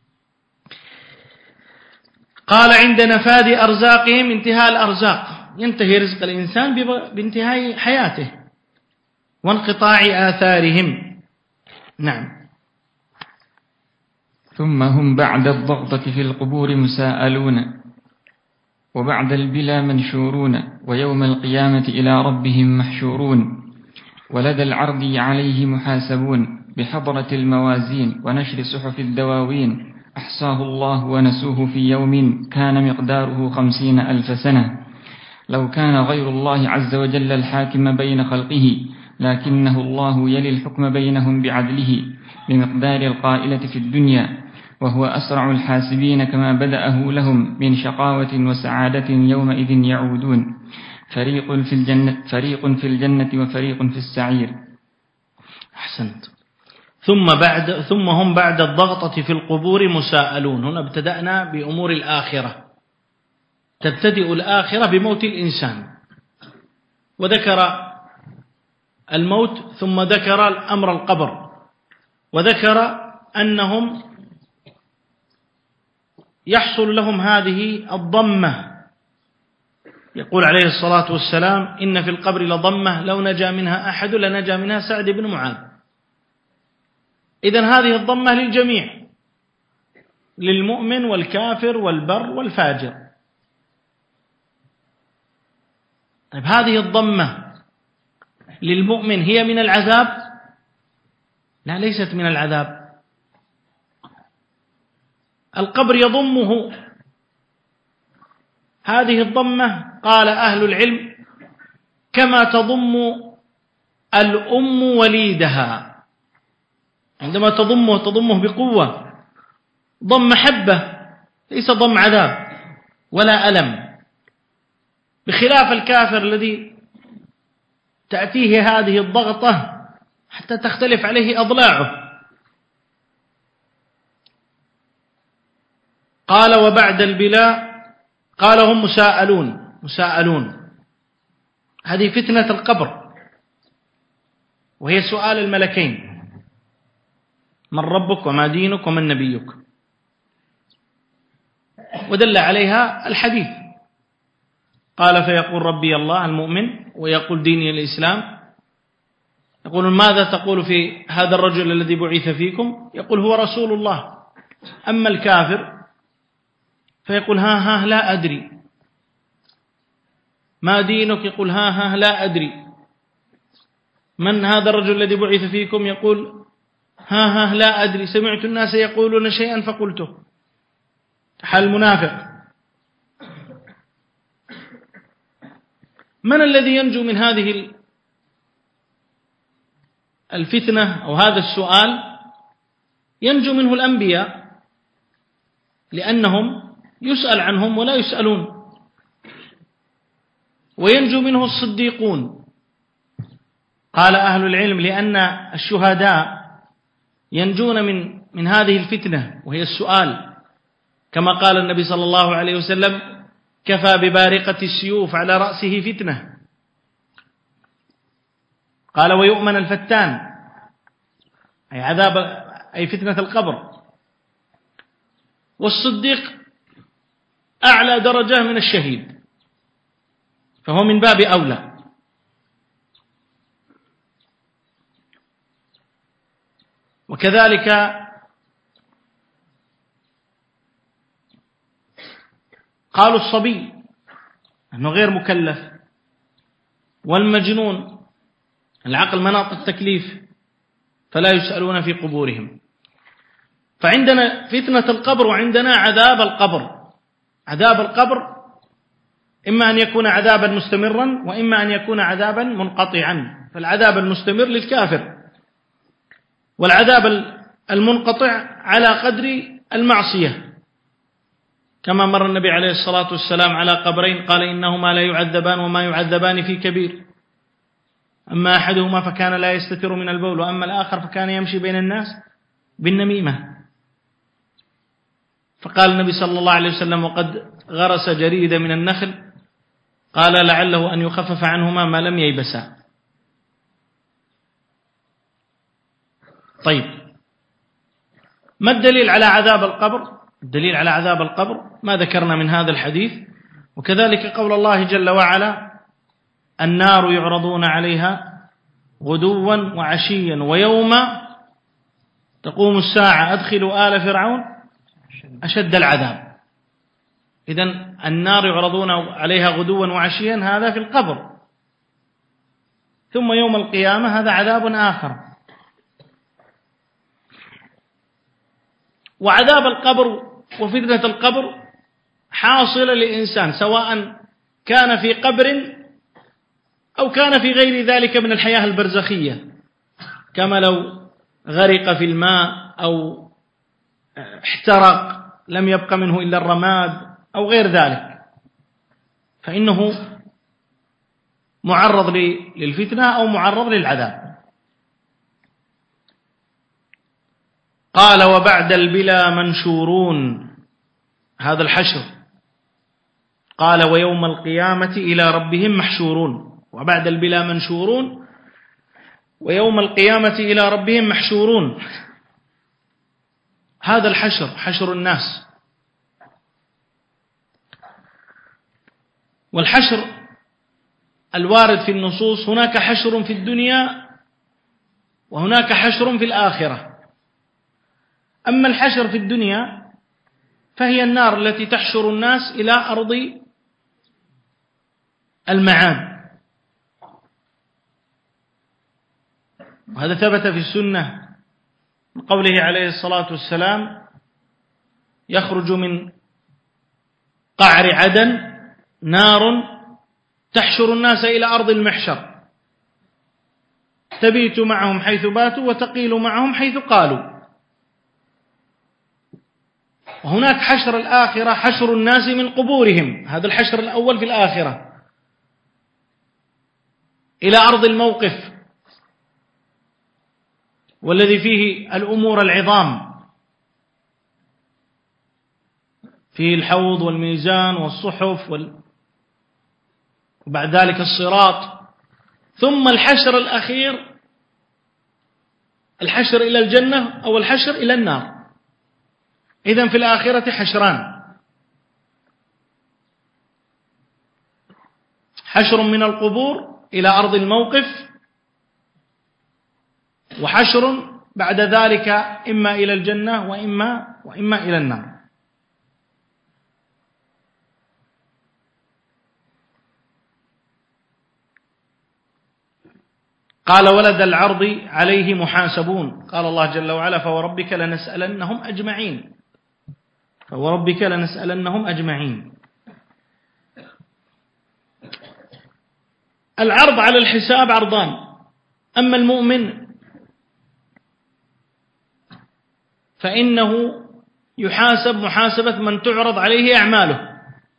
قال عند نفاد أرزاقهم، انتهاء الأرزاق، ينتهي رزق الإنسان بانتهاء حياته وانقطاع آثارهم. نعم. ثم هم بعد الضغطة في القبور مساءلون، وبعد البلا منشورون، ويوم القيامة إلى ربهم محشورون، ولدى العرض عليه محاسبون، بحضرة الموازين ونشر صحف الدواوين، أحصاه الله ونسوه في يوم كان مقداره 50,000 سنة. لو كان غير الله عز وجل الحاكم بين خلقه، لكنه الله يلي الحكم بينهم بعدله بمقدار القائلة في الدنيا، وهو أسرع الحاسبين كما بدأه لهم من شقاوة وسعادة يومئذ يعودون، فريق في الجنة وفريق في السعير. أحسنت. ثم هم بعد الضغطة في القبور مساءلون. هنا ابتدأنا بأمور الآخرة، تبتدئ الآخرة بموت الإنسان، وذكر الموت ثم ذكر الأمر القبر، وذكر أنهم يحصل لهم هذه الضمة. يقول عليه الصلاة والسلام: إن في القبر لضمة لو نجا منها أحد لنجا منها سعد بن معاذ. إذن هذه الضمة للجميع، للمؤمن والكافر والبر والفاجر. طيب هذه الضمة للمؤمن هي من العذاب؟ لا، ليست من العذاب. القبر يضمه. هذه الضمة قال أهل العلم كما تضم الأم وليدها، عندما تضمه بقوة، ضم محبة، ليس ضم عذاب ولا ألم، بخلاف الكافر الذي تأتيه هذه الضغطة حتى تختلف عليه أضلاعه. قال وبعد البلاء، قال هم مساءلون. هذه فتنة القبر، وهي سؤال الملكين: من ربك وما دينك ومن نبيك؟ ودل عليها الحديث. قال فيقول ربي الله المؤمن، ويقول ديني الإسلام. يقول ماذا تقول في هذا الرجل الذي بعث فيكم؟ يقول هو رسول الله. أما الكافر فيقول ها لا أدري. ما دينك؟ يقول ها لا أدري. من هذا الرجل الذي بعث فيكم؟ يقول ها لا أدري، سمعت الناس يقولون شيئا فقلته. حال المنافق. من الذي ينجو من هذه الفتنة أو هذا السؤال؟ ينجو منه الأنبياء، لأنهم يسأل عنهم ولا يسألون. وينجو منه الصديقون. قال أهل العلم لأن الشهداء ينجون من هذه الفتنة وهي السؤال، كما قال النبي صلى الله عليه وسلم: كفى ببارقة السيوف على رأسه فتنة. قال ويؤمن الفتان، أي عذاب، أي فتنة القبر. والصديق أعلى درجة من الشهيد، فهو من باب أولى. وكذلك قالوا الصبي أنه غير مكلف، والمجنون العقل مناط التكليف، فلا يسألون في قبورهم. فعندنا فتنة القبر وعندنا عذاب القبر. عذاب القبر إما أن يكون عذابا مستمرا وإما أن يكون عذابا منقطعا. فالعذاب المستمر للكافر، والعذاب المنقطع على قدر المعصية، كما مر النبي عليه الصلاة والسلام على قبرين قال إنهما لا يعذبان وما يعذبان في كبير، أما أحدهما فكان لا يستتر من البول، وأما الآخر فكان يمشي بين الناس بالنميمة. فقال النبي صلى الله عليه وسلم وقد غرس جريدة من النخل، قال لعله أن يخفف عنهما ما لم ييبسا. طيب، ما الدليل على عذاب القبر؟ الدليل على عذاب القبر ما ذكرنا من هذا الحديث، وكذلك قول الله جل وعلا: النار يعرضون عليها غدوا وعشيا ويوم تقوم الساعة أدخلوا آل فرعون أشد العذاب. إذن النار يعرضون عليها غدوا وعشيا، هذا في القبر. ثم يوم القيامة هذا عذاب آخر. وعذاب القبر وفتنة القبر حاصلة للإنسان، سواء كان في قبر أو كان في غير ذلك من الحياة البرزخية، كما لو غرق في الماء أو احترق لم يبق منه إلا الرماد أو غير ذلك، فإنه معرض للفتنة أو معرض للعذاب. قال وبعد البلا منشورون، هذا الحشر. قال ويوم القيامة إلى ربهم محشورون. وبعد البلا منشورون ويوم القيامة إلى ربهم محشورون. هذا الحشر حشر الناس. والحشر الوارد في النصوص، هناك حشر في الدنيا وهناك حشر في الآخرة. أما الحشر في الدنيا فهي النار التي تحشر الناس إلى أرض المعاد. وهذا ثبت في السنة من قوله عليه الصلاة والسلام: يخرج من قعر عدن نار تحشر الناس إلى أرض المحشر، تبيت معهم حيث باتوا وتقيل معهم حيث قالوا. وهناك حشر الآخرة، حشر الناس من قبورهم، هذا الحشر الأول في الآخرة، إلى أرض الموقف، والذي فيه الأمور العظام، فيه الحوض والميزان والصحف وبعد ذلك الصراط. ثم الحشر الأخير، الحشر إلى الجنة أو الحشر إلى النار. إذن في الآخرة حشران: حشر من القبور إلى أرض الموقف، وحشر بعد ذلك إما إلى الجنة وإما إلى النار. قال: ولد العرض عليه محاسبون. قال الله جل وعلا: فوربك لنسألنهم أجمعين. فوربك لنسألنهم أجمعين. العرض على الحساب عرضان: أما المؤمن فإنه يحاسب محاسبة من تعرض عليه أعماله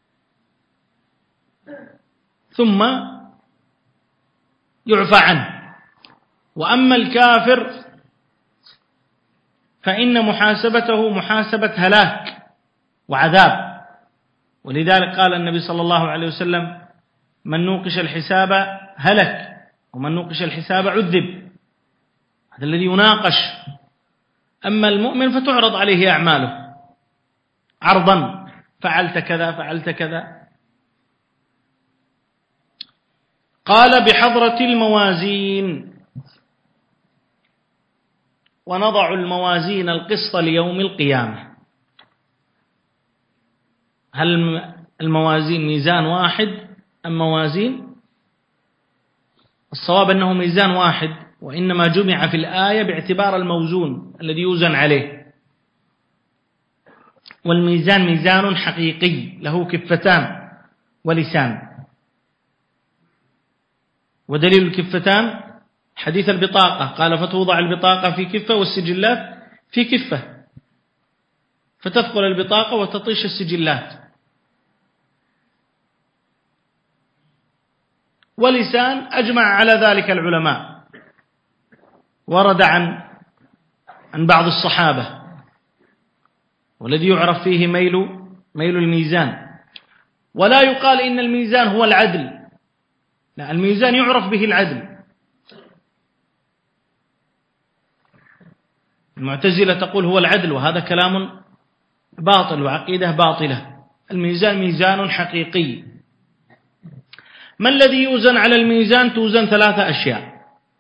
ثم يعفى عنه. وأما الكافر فإن محاسبته محاسبة هلاك وعذاب. ولذلك قال النبي صلى الله عليه وسلم: من نوقش الحساب هلك، ومن نوقش الحساب عذب. هذا الذي يناقش. أما المؤمن فتعرض عليه أعماله عرضا: فعلت كذا، فعلت كذا. قال: بحضرة الموازين، ونضع الموازين القسط ليوم القيامة. هل الموازين ميزان واحد أم موازين؟ الصواب أنه ميزان واحد، وإنما جمع في الآية باعتبار الموزون الذي يوزن عليه. والميزان ميزان حقيقي له كفتان ولسان. ودليل الكفتان حديث البطاقة، قال: فتوضع البطاقة في كفة والسجلات في كفة، فتثقل البطاقة وتطيش السجلات. ولسان أجمع على ذلك العلماء، ورد عن بعض الصحابة، والذي يعرف فيه ميل الميزان. ولا يقال إن الميزان هو العدل، لا، الميزان يعرف به العدل. المعتزلة تقول هو العدل، وهذا كلام باطل وعقيدة باطلة. الميزان ميزان حقيقي. ما الذي يوزن على الميزان؟ توزن 3 أشياء: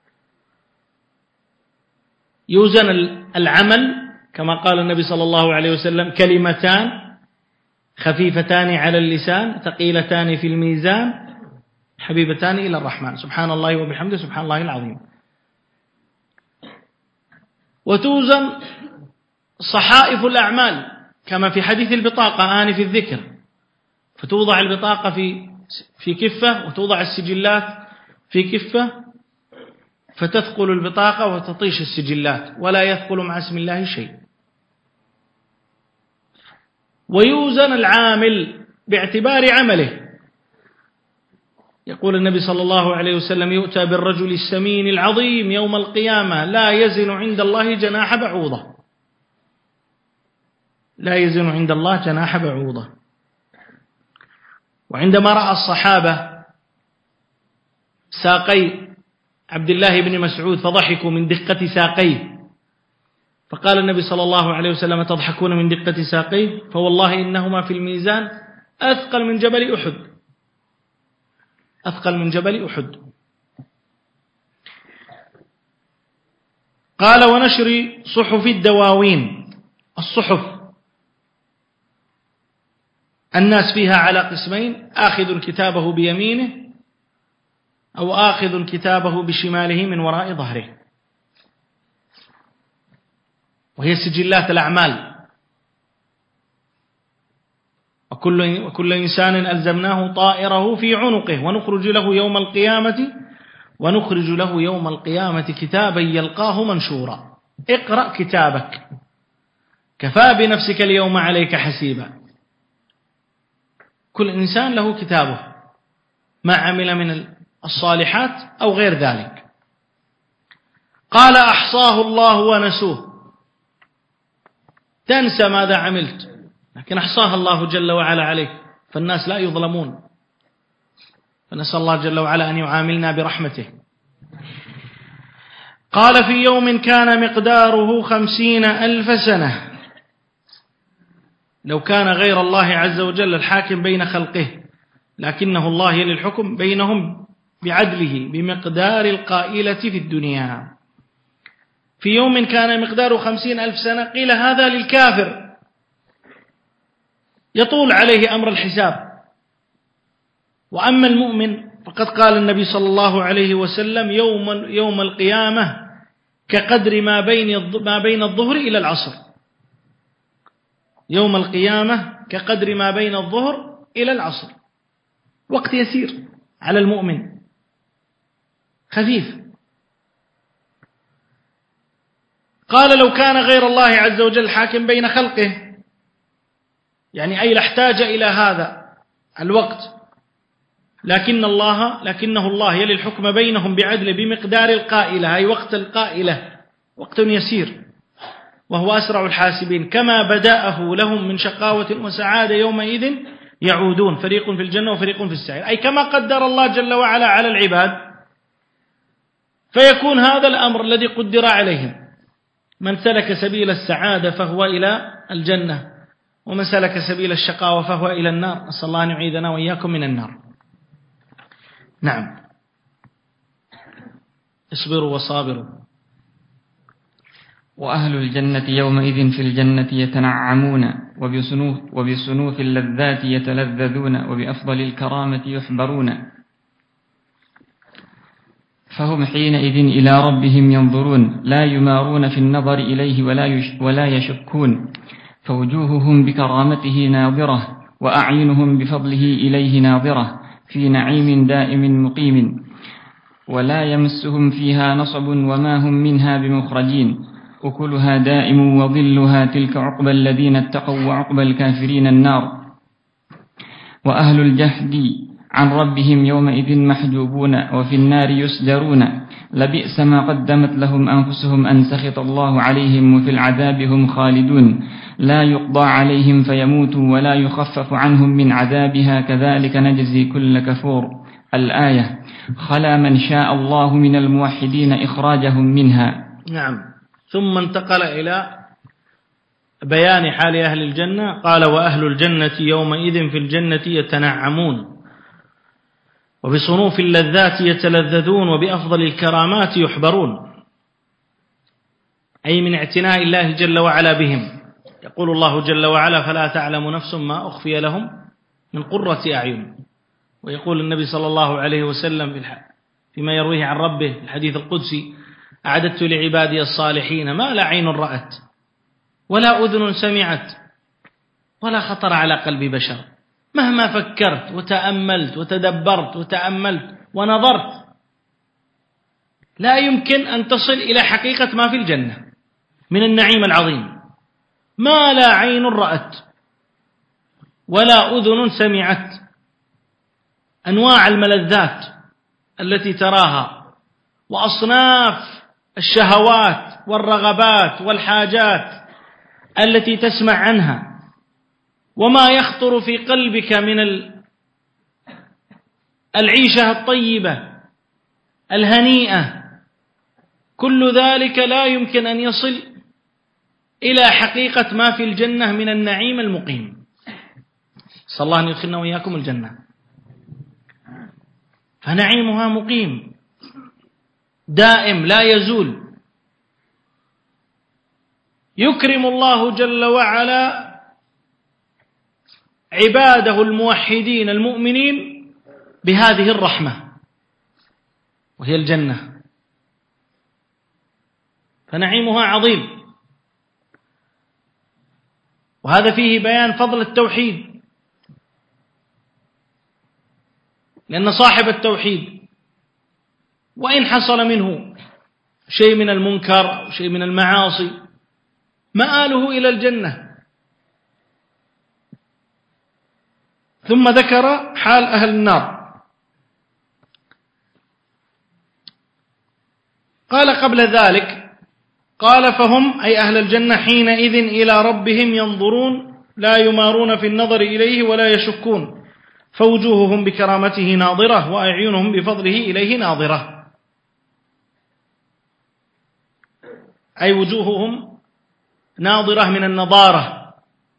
يوزن العمل كما قال النبي صلى الله عليه وسلم: كلمتان خفيفتان على اللسان ثقيلتان في الميزان حبيبتان إلى الرحمن، سبحان الله وبحمده سبحان الله العظيم. كوزن صحائف الأعمال كما في حديث البطاقة آنف الذكر، فتوضع البطاقة في كفة، وتوضع السجلات في كفة، فتثقل البطاقة وتطيش السجلات، ولا يثقل مع اسم الله شيء. ويوزن العامل باعتبار عمله. يقول النبي صلى الله عليه وسلم: يؤتى بالرجل السمين العظيم يوم القيامة لا يزن عند الله جناح بعوضة. لا يزن عند الله جناح بعوضة. وعندما رأى الصحابة ساقي عبد الله بن مسعود فضحكوا من دقة ساقيه، فقال النبي صلى الله عليه وسلم: تضحكون من دقة ساقيه؟ فوالله إنهما في الميزان أثقل من جبل أحد. أثقل من جبل أحد. قال: ونشر صحف الدواوين. الصحف الناس فيها على قسمين: آخذ كتابه بيمينه أو آخذ كتابه بشماله من وراء ظهره، وهي سجلات الأعمال. وكل إنسان ألزمناه طائره في عنقه ونخرج له يوم القيامة كتابا يلقاه منشورا. اقرأ كتابك، كفى بنفسك اليوم عليك حسيبا. كل إنسان له كتابه، ما عمل من الصالحات أو غير ذلك. قال: أحصاه الله ونسوه. تنسى ماذا عملت، لكن أحصاها الله جل وعلا عليك، فالناس لا يظلمون، فنسأل الله جل وعلا أن يعاملنا برحمته. قال: في يوم كان مقداره 50,000 سنة. لو كان غير الله عز وجل الحاكم بين خلقه، لكنه الله يلي الحكم بينهم بعدله بمقدار القائلة في الدنيا. في يوم كان مقداره 50,000 سنة، قيل هذا للكافر يطول عليه أمر الحساب. وأما المؤمن فقد قال النبي صلى الله عليه وسلم: يوم القيامة كقدر ما بين الظهر إلى العصر. يوم القيامة كقدر ما بين الظهر إلى العصر، وقت يسير على المؤمن، خفيف. قال: لو كان غير الله عز وجل حاكم بين خلقه، يعني أي لاحتاج إلى هذا الوقت، لكنه الله يلي الحكم بينهم بعدل بمقدار القائلة، أي وقت القائلة، وقت يسير، وهو أسرع الحاسبين. كما بدأه لهم من شقاوة وسعادة يومئذ يعودون، فريق في الجنة وفريق في السعير، أي كما قدر الله جل وعلا على العباد، فيكون هذا الأمر الذي قدر عليهم. من سلك سبيل السعادة فهو إلى الجنة، ومن سلك سبيل الشقاوة فهو إلى النار. نسأل الله أن يعيذنا وإياكم من النار. نعم. اصبروا وصابروا. وأهل الجنة يومئذ في الجنة يتنعمون، وبصنوف اللذات يتلذذون، وبأفضل الكرامة يحبرون. فهم حينئذ إلى ربهم ينظرون، لا يمارون في النظر إليه ولا يشكون، فوجوههم بكرامته ناظرة، وأعينهم بفضله إليه ناظرة، في نعيم دائم مقيم، ولا يمسهم فيها نصب وما هم منها بمخرجين، أكلها دائم وظلها، تلك عقبى الذين اتقوا، وعقبى الكافرين النار. وأهل الجحد عن ربهم يومئذ محجوبون، وفي النار يسجرون، لبئس ما قدمت لهم أنفسهم أن سخط الله عليهم، وفي العذاب هم خالدون، لا يقضى عليهم فيموتوا ولا يخفف عنهم من عذابها، كذلك نجزي كل كفور. الآية. خلا من شاء الله من الموحدين إخراجهم منها. نعم. ثم انتقل إلى بيان حال أهل الجنة. قال: وأهل الجنة يومئذ في الجنة يتنعمون، وبصنوف اللذات يتلذذون، وبأفضل الكرامات يحبرون، أي من اعتناء الله جل وعلا بهم. يقول الله جل وعلا: فلا تعلم نفس ما أخفي لهم من قرة أعين. ويقول النبي صلى الله عليه وسلم فيما يرويه عن ربه في الحديث القدسي: أعددت لعبادي الصالحين ما لا عين رأت ولا أذن سمعت ولا خطر على قلب بشر. مهما فكرت وتأملت وتدبرت وتأملت ونظرت، لا يمكن أن تصل إلى حقيقة ما في الجنة من النعيم العظيم. ما لا عين رأت ولا أذن سمعت، أنواع الملذات التي تراها، وأصناف الشهوات والرغبات والحاجات التي تسمع عنها، وما يخطر في قلبك من العيشة الطيبة الهنيئة، كل ذلك لا يمكن أن يصل إلى حقيقة ما في الجنة من النعيم المقيم. صلى الله أن يدخلنا وإياكم الجنة. فنعيمها مقيم دائم لا يزول. يكرم الله جل وعلا عباده الموحدين المؤمنين بهذه الرحمة وهي الجنة، فنعيمها عظيم. وهذا فيه بيان فضل التوحيد، لأن صاحب التوحيد وإن حصل منه شيء من المنكر أو شيء من المعاصي مآله إلى الجنة. ثم ذكر حال أهل النار، قال قبل ذلك قال فهم أي أهل الجنة حينئذ إلى ربهم ينظرون لا يمارون في النظر إليه ولا يشكون، فوجوههم بكرامته ناظرة وأعينهم بفضله إليه ناظرة، أي وجوههم ناظرة من النضارة،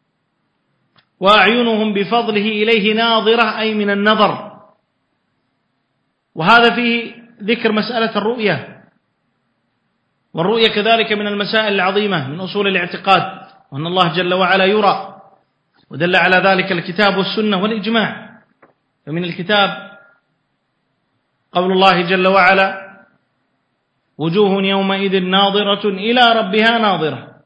وأعينهم بفضله إليه ناظرة أي من النظر. وهذا فيه ذكر مسألة الرؤية، والرؤية كذلك من المسائل العظيمة من أصول الاعتقاد، وأن الله جل وعلا يرى، ودل على ذلك الكتاب والسنة والإجماع. فمن الكتاب قول الله جل وعلا وجوه يومئذ ناظرة إلى ربها ناظرة.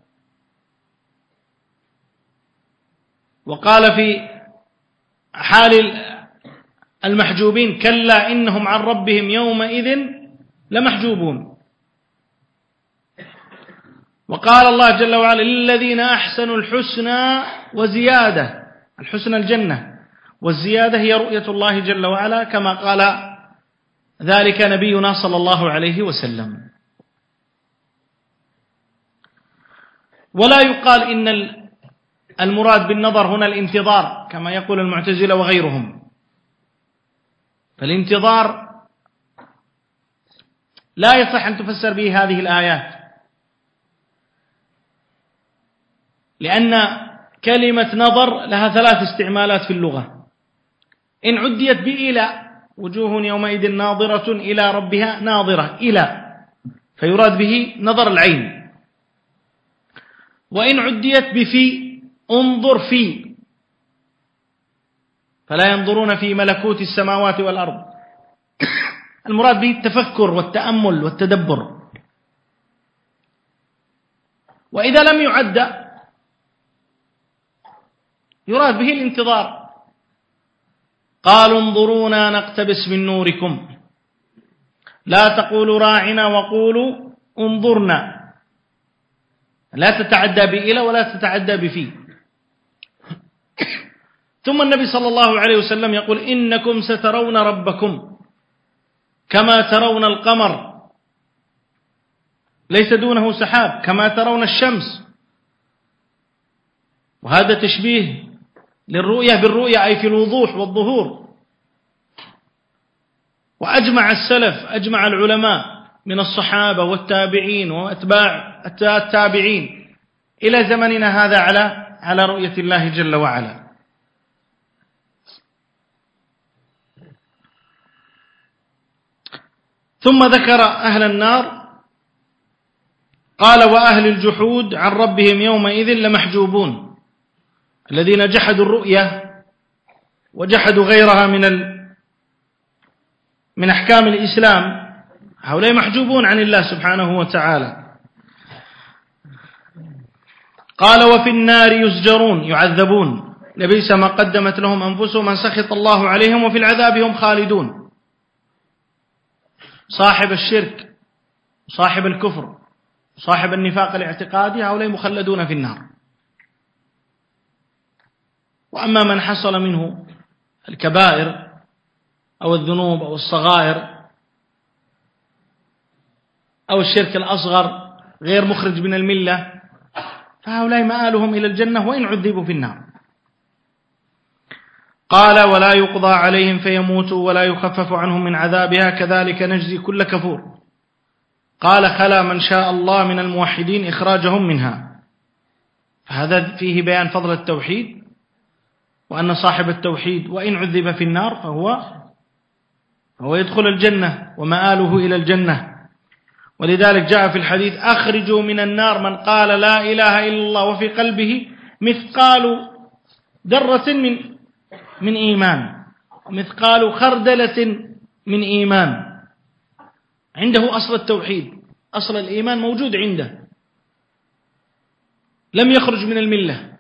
وقال في حال المحجوبين كلا إنهم عن ربهم يومئذ لمحجوبون. وقال الله جل وعلا للذين أحسنوا الحسنى وزيادة، الحسنى الجنة، والزيادة هي رؤية الله جل وعلا كما قال ذلك نبينا صلى الله عليه وسلم. ولا يقال إن المراد بالنظر هنا الانتظار كما يقول المعتزلة وغيرهم، فالانتظار لا يصح أن تفسر به هذه الآيات، لأن كلمة نظر لها ثلاث استعمالات في اللغة. إن عديت بإلى وجوه يومئذ ناظرة إلى ربها ناظرة إلى، فيراد به نظر العين. وإن عديت بفي انظر في، فلا ينظرون في ملكوت السماوات والأرض، المراد به التفكر والتأمل والتدبر. وإذا لم يعد يراد به الانتظار. قالوا انظرونا نقتبس من نوركم لا تقولوا راعنا وقولوا انظرنا، لا تتعدى بإلى ولا تتعدى بفي. ثم النبي صلى الله عليه وسلم يقول إنكم سترون ربكم كما ترون القمر ليس دونه سحاب كما ترون الشمس. وهذا تشبيه للرؤية بالرؤية أي في الوضوح والظهور. وأجمع السلف أجمع العلماء من الصحابة والتابعين وأتباع التابعين إلى زمننا هذا على رؤية الله جل وعلا. ثم ذكر أهل النار قال وأهل الجحود عن ربهم يومئذ لمحجوبون، الذين جحدوا الرؤية وجحدوا غيرها من أحكام الإسلام، هؤلاء محجوبون عن الله سبحانه وتعالى. قال وفي النار يزجرون يعذبون لبئس ما قدمت لهم أنفسهم من سخط الله عليهم وفي العذاب هم خالدون. صاحب الشرك صاحب الكفر صاحب النفاق الاعتقادي هؤلاء مخلدون في النار. وأما من حصل منه الكبائر أو الذنوب أو الصغائر أو الشرك الأصغر غير مخرج من الملة فهؤلاء مآلهم إلى الجنة وإن عذبوا في النار. قال ولا يقضى عليهم فيموتوا ولا يخفف عنهم من عذابها كذلك نجزي كل كفور. قال خلا من شاء الله من الموحدين إخراجهم منها. فهذا فيه بيان فضل التوحيد، وأن صاحب التوحيد وإن عذب في النار فهو يدخل الجنة ومآله إلى الجنة. ولذلك جاء في الحديث أخرجوا من النار من قال لا إله إلا الله وفي قلبه مثقال ذرة من إيمان، مثقال خردلة من إيمان، عنده أصل التوحيد، أصل الإيمان موجود عنده، لم يخرج من الملة.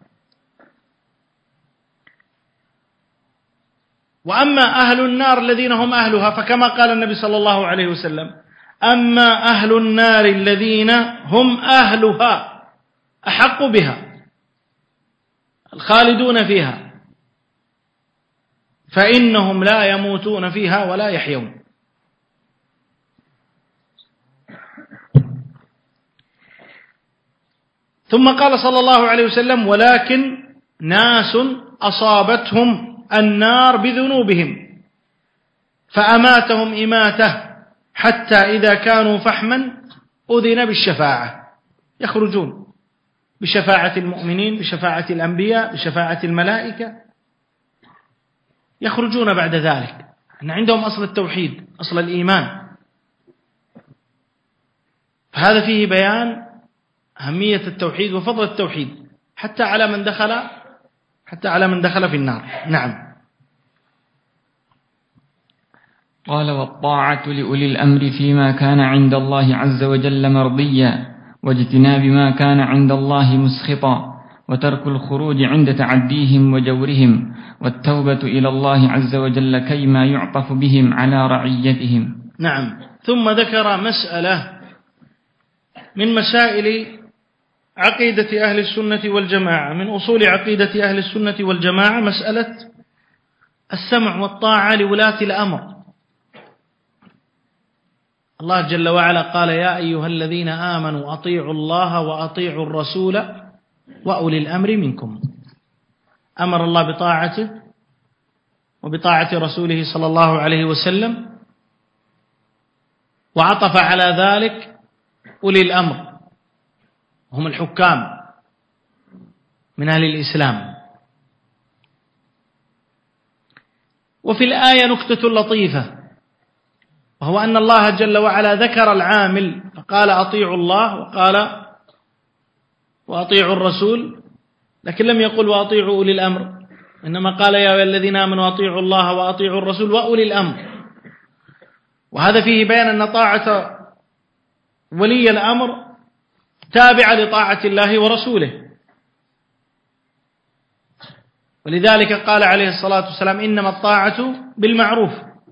وأما أهل النار الذين هم أهلها فكما قال النبي صلى الله عليه وسلم: أما أهل النار الذين هم أهلها أحق بها الخالدون فيها فإنهم لا يموتون فيها ولا يحيون. ثم قال صلى الله عليه وسلم: ولكن ناس أصابتهم النار بذنوبهم فأماتهم إماتة حتى إذا كانوا فحما أذن بالشفاعة، يخرجون بشفاعة المؤمنين، بشفاعة الأنبياء، بشفاعة الملائكة، يخرجون بعد ذلك، أن عندهم أصل التوحيد، أصل الإيمان. فهذا فيه بيان أهمية التوحيد وفضل التوحيد حتى على من دخل في النار. نعم. قال: والطاعة لأولي الأمر فيما كان عند الله عز وجل مرضيا، واجتناب ما كان عند الله مسخطا، وترك الخروج عند تعديهم وجورهم، والتوبة إلى الله عز وجل كيما يعطف بهم على رعيتهم. نعم. ثم ذكر مسألة من مسائل عقيدة أهل السنة والجماعة، من أصول عقيدة أهل السنة والجماعة، مسألة السمع والطاعة لولاة الأمر. الله جل وعلا قال: يا أيها الذين آمنوا أطيعوا الله وأطيعوا الرسول وأولي الأمر منكم. أمر الله بطاعته وبطاعة رسوله صلى الله عليه وسلم، وعطف على ذلك أولي الأمر هم الحكام من أهل الإسلام. وفي الآية نكتة لطيفة، وهو أن الله جل وعلا ذكر العامل فقال: أطيعوا الله، وقال: وأطيعوا الرسول، لكن لم يقل: وأطيعوا أولي الأمر، إنما قال: يا أيها الذين آمنوا أطيعوا الله وأطيعوا الرسول وأولي الأمر. وهذا فيه بيان أن طاعة ولي الأمر تابعة لطاعة الله ورسوله، ولذلك قال عليه الصلاة والسلام: إنما الطاعة بالمعروف.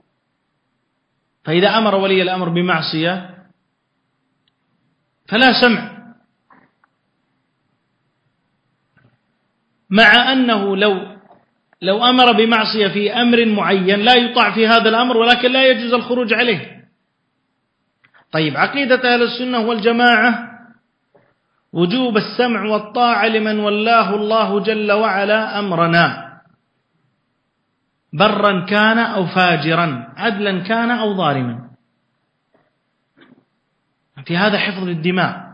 فإذا أمر ولي الأمر بمعصية فلا سمع، مع أنه لو أمر بمعصية في أمر معين لا يطاع في هذا الأمر، ولكن لا يجوز الخروج عليه. طيب، عقيدة أهل السنة والجماعة وجوب السمع والطاعة لمن ولاه الله جل وعلا أمرنا، برا كان أو فاجرا، عدلا كان أو ظالما. في هذا حفظ للدماء.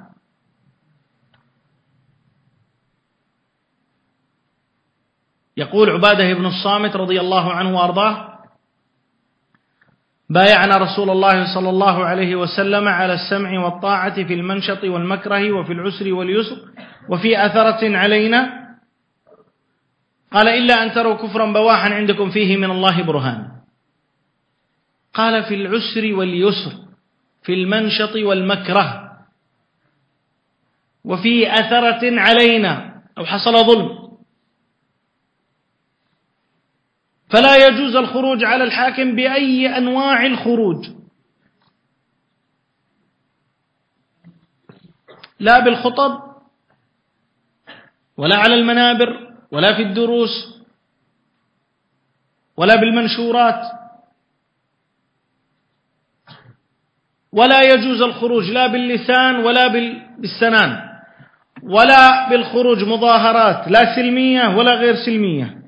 يقول عبادة بن الصامت رضي الله عنه وأرضاه: بايعنا رسول الله صلى الله عليه وسلم على السمع والطاعة في المنشط والمكره وفي العسر واليسر وفي أثرة علينا، قال: إلا أن تروا كفرا بواحا عندكم فيه من الله برهان. قال: في العسر واليسر، في المنشط والمكره، وفي أثرة علينا، أو حصل ظلم، فلا يجوز الخروج على الحاكم بأي أنواع الخروج، لا بالخطب ولا على المنابر ولا في الدروس ولا بالمنشورات، ولا يجوز الخروج لا باللسان ولا بالسنان، ولا بالخروج مظاهرات لا سلمية ولا غير سلمية.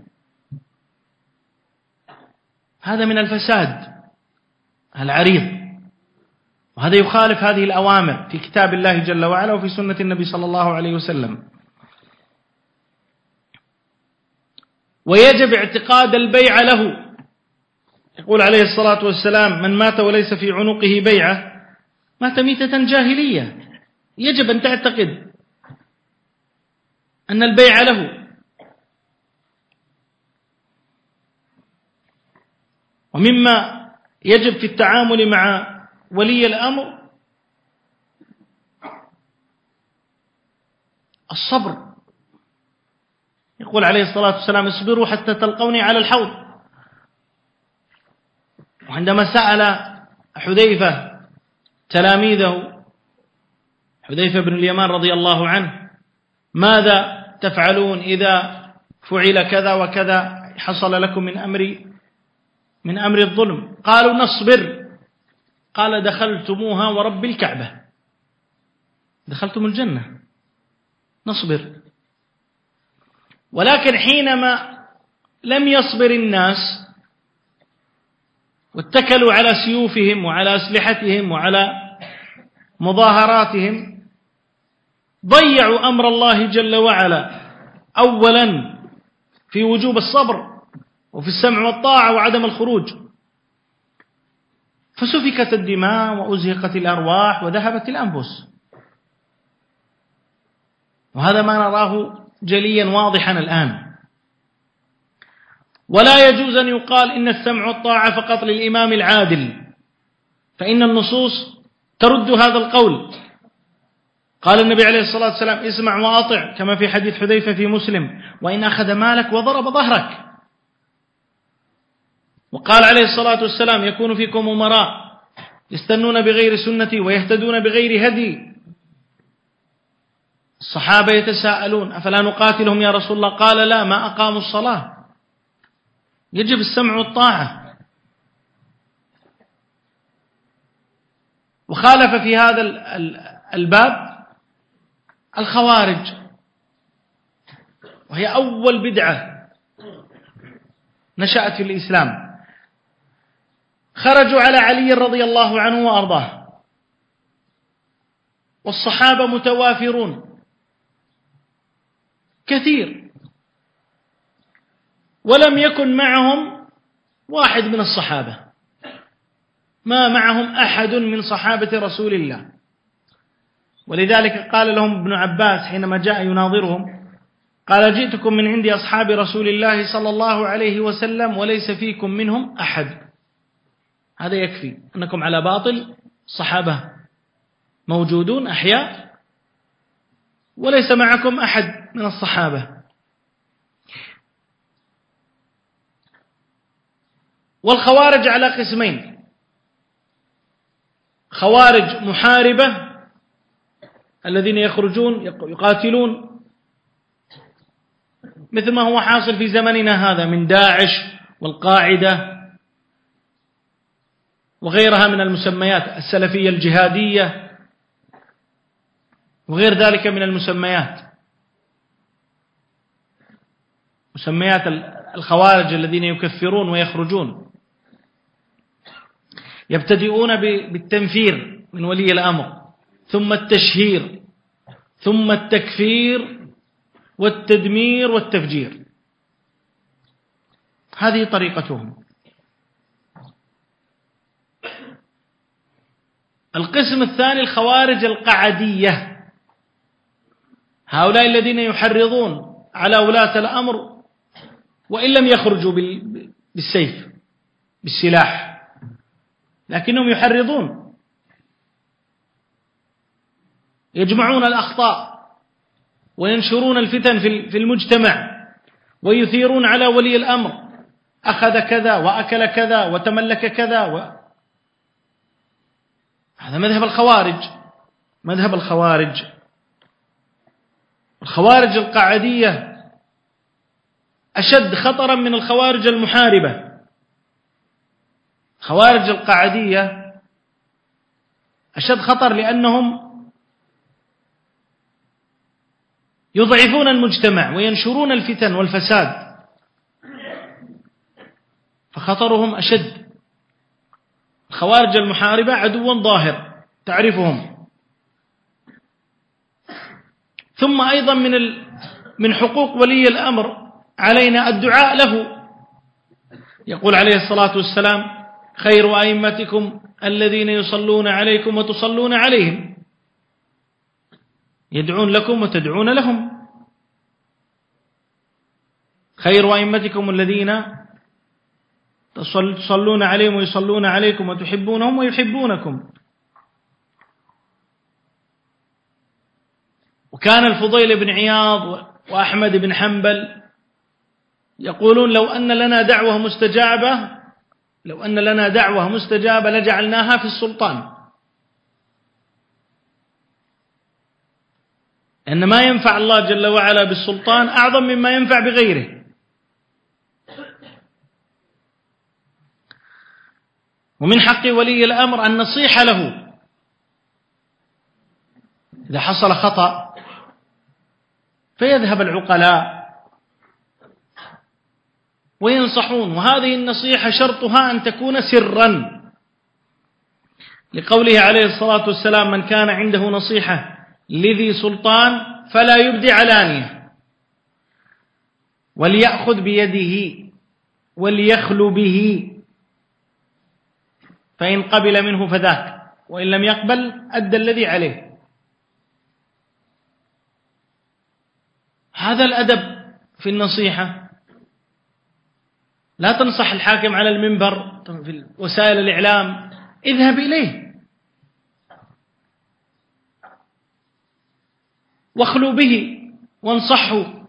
هذا من الفساد العريض، وهذا يخالف هذه الأوامر في كتاب الله جل وعلا وفي سنة النبي صلى الله عليه وسلم. ويجب اعتقاد البيعة له. يقول عليه الصلاة والسلام: من مات وليس في عنقه بيعة مات ميتة جاهلية. يجب أن تعتقد أن البيعة له. ومما يجب في التعامل مع ولي الأمر الصبر. يقول عليه الصلاة والسلام: اصبروا حتى تلقوني على الحوض. وعندما سأل حذيفة تلاميذه، حذيفة بن اليمان رضي الله عنه: ماذا تفعلون إذا فعل كذا وكذا حصل لكم من أمر الظلم؟ قالوا: نصبر. قال: دخلتموها ورب الكعبة، دخلتم الجنة، نصبر. ولكن حينما لم يصبر الناس واتكلوا على سيوفهم وعلى أسلحتهم وعلى مظاهراتهم، ضيعوا أمر الله جل وعلا، أولا في وجوب الصبر وفي السمع والطاعة وعدم الخروج، فسفكت الدماء وأزهقت الأرواح وذهبت الأنفس. وهذا ما نراه جليا واضحا الآن. ولا يجوز أن يقال إن السمع والطاعة فقط للإمام العادل، فإن النصوص ترد هذا القول. قال النبي عليه الصلاة والسلام: اسمع وأطع، كما في حديث حذيفة في مسلم: وإن أخذ مالك وضرب ظهرك. وقال عليه الصلاة والسلام: يكون فيكم أمراء يستنون بغير سنتي ويهتدون بغير هدي. الصحابة يتساءلون: أفلا نقاتلهم يا رسول الله؟ قال: لا، ما أقاموا الصلاة. يجب السمع والطاعة. وخالف في هذا الباب الخوارج، وهي أول بدعة نشأت في الإسلام. خرجوا على علي رضي الله عنه وأرضاه، والصحابة متوافرون كثير، ولم يكن معهم واحد من الصحابة، ما معهم أحد من صحابة رسول الله. ولذلك قال لهم ابن عباس حينما جاء يناظرهم، قال: جئتكم من عند أصحاب رسول الله صلى الله عليه وسلم وليس فيكم منهم أحد. هذا يكفي أنكم على باطل. الصحابة موجودون أحياء وليس معكم أحد من الصحابة. والخوارج على قسمين: خوارج محاربة الذين يخرجون يقاتلون، مثل ما هو حاصل في زمننا هذا من داعش والقاعدة وغيرها من المسميات، السلفية الجهادية وغير ذلك من المسميات، مسميات الخوارج الذين يكفرون ويخرجون، يبتدئون بالتنفير من ولي الأمر، ثم التشهير، ثم التكفير والتدمير والتفجير. هذه طريقتهم. القسم الثاني الخوارج القعدية، هؤلاء الذين يحرضون على ولاة الأمر وإن لم يخرجوا بالسيف بالسلاح، لكنهم يحرضون، يجمعون الأخطاء وينشرون الفتن في المجتمع، ويثيرون على ولي الأمر: أخذ كذا وأكل كذا وتملك كذا هذا مذهب الخوارج. مذهب الخوارج. الخوارج القعدية أشد خطرا من الخوارج المحاربة. خوارج القعدية أشد خطر لأنهم يضعفون المجتمع وينشرون الفتن والفساد، فخطرهم أشد. الخوارج المحاربة عدو ظاهر تعرفهم. ثم أيضا من حقوق ولي الأمر علينا الدعاء له. يقول عليه الصلاة والسلام: خير أئمتكم الذين يصلون عليكم وتصلون عليهم، يدعون لكم وتدعون لهم. خير أئمتكم الذين تصلون عليهم ويصلون عليكم وتحبونهم ويحبونكم. وكان الفضيل بن عياض وأحمد بن حنبل يقولون لو أن لنا دعوة مستجابة لجعلناها في السلطان، إن ما ينفع الله جل وعلا بالسلطان أعظم مما ينفع بغيره. ومن حق ولي الأمر أن نصيح له إذا حصل خطأ، فيذهب العقلاء وينصحون، وهذه النصيحة شرطها أن تكون سرا، لقوله عليه الصلاة والسلام: من كان عنده نصيحة لذي سلطان فلا يبدي علانية، وليأخذ بيده وليخلو به، فإن قبل منه فذاك، وإن لم يقبل أدى الذي عليه. هذا الأدب في النصيحة. لا تنصح الحاكم على المنبر في وسائل الإعلام، اذهب إليه واخلو به وانصحه.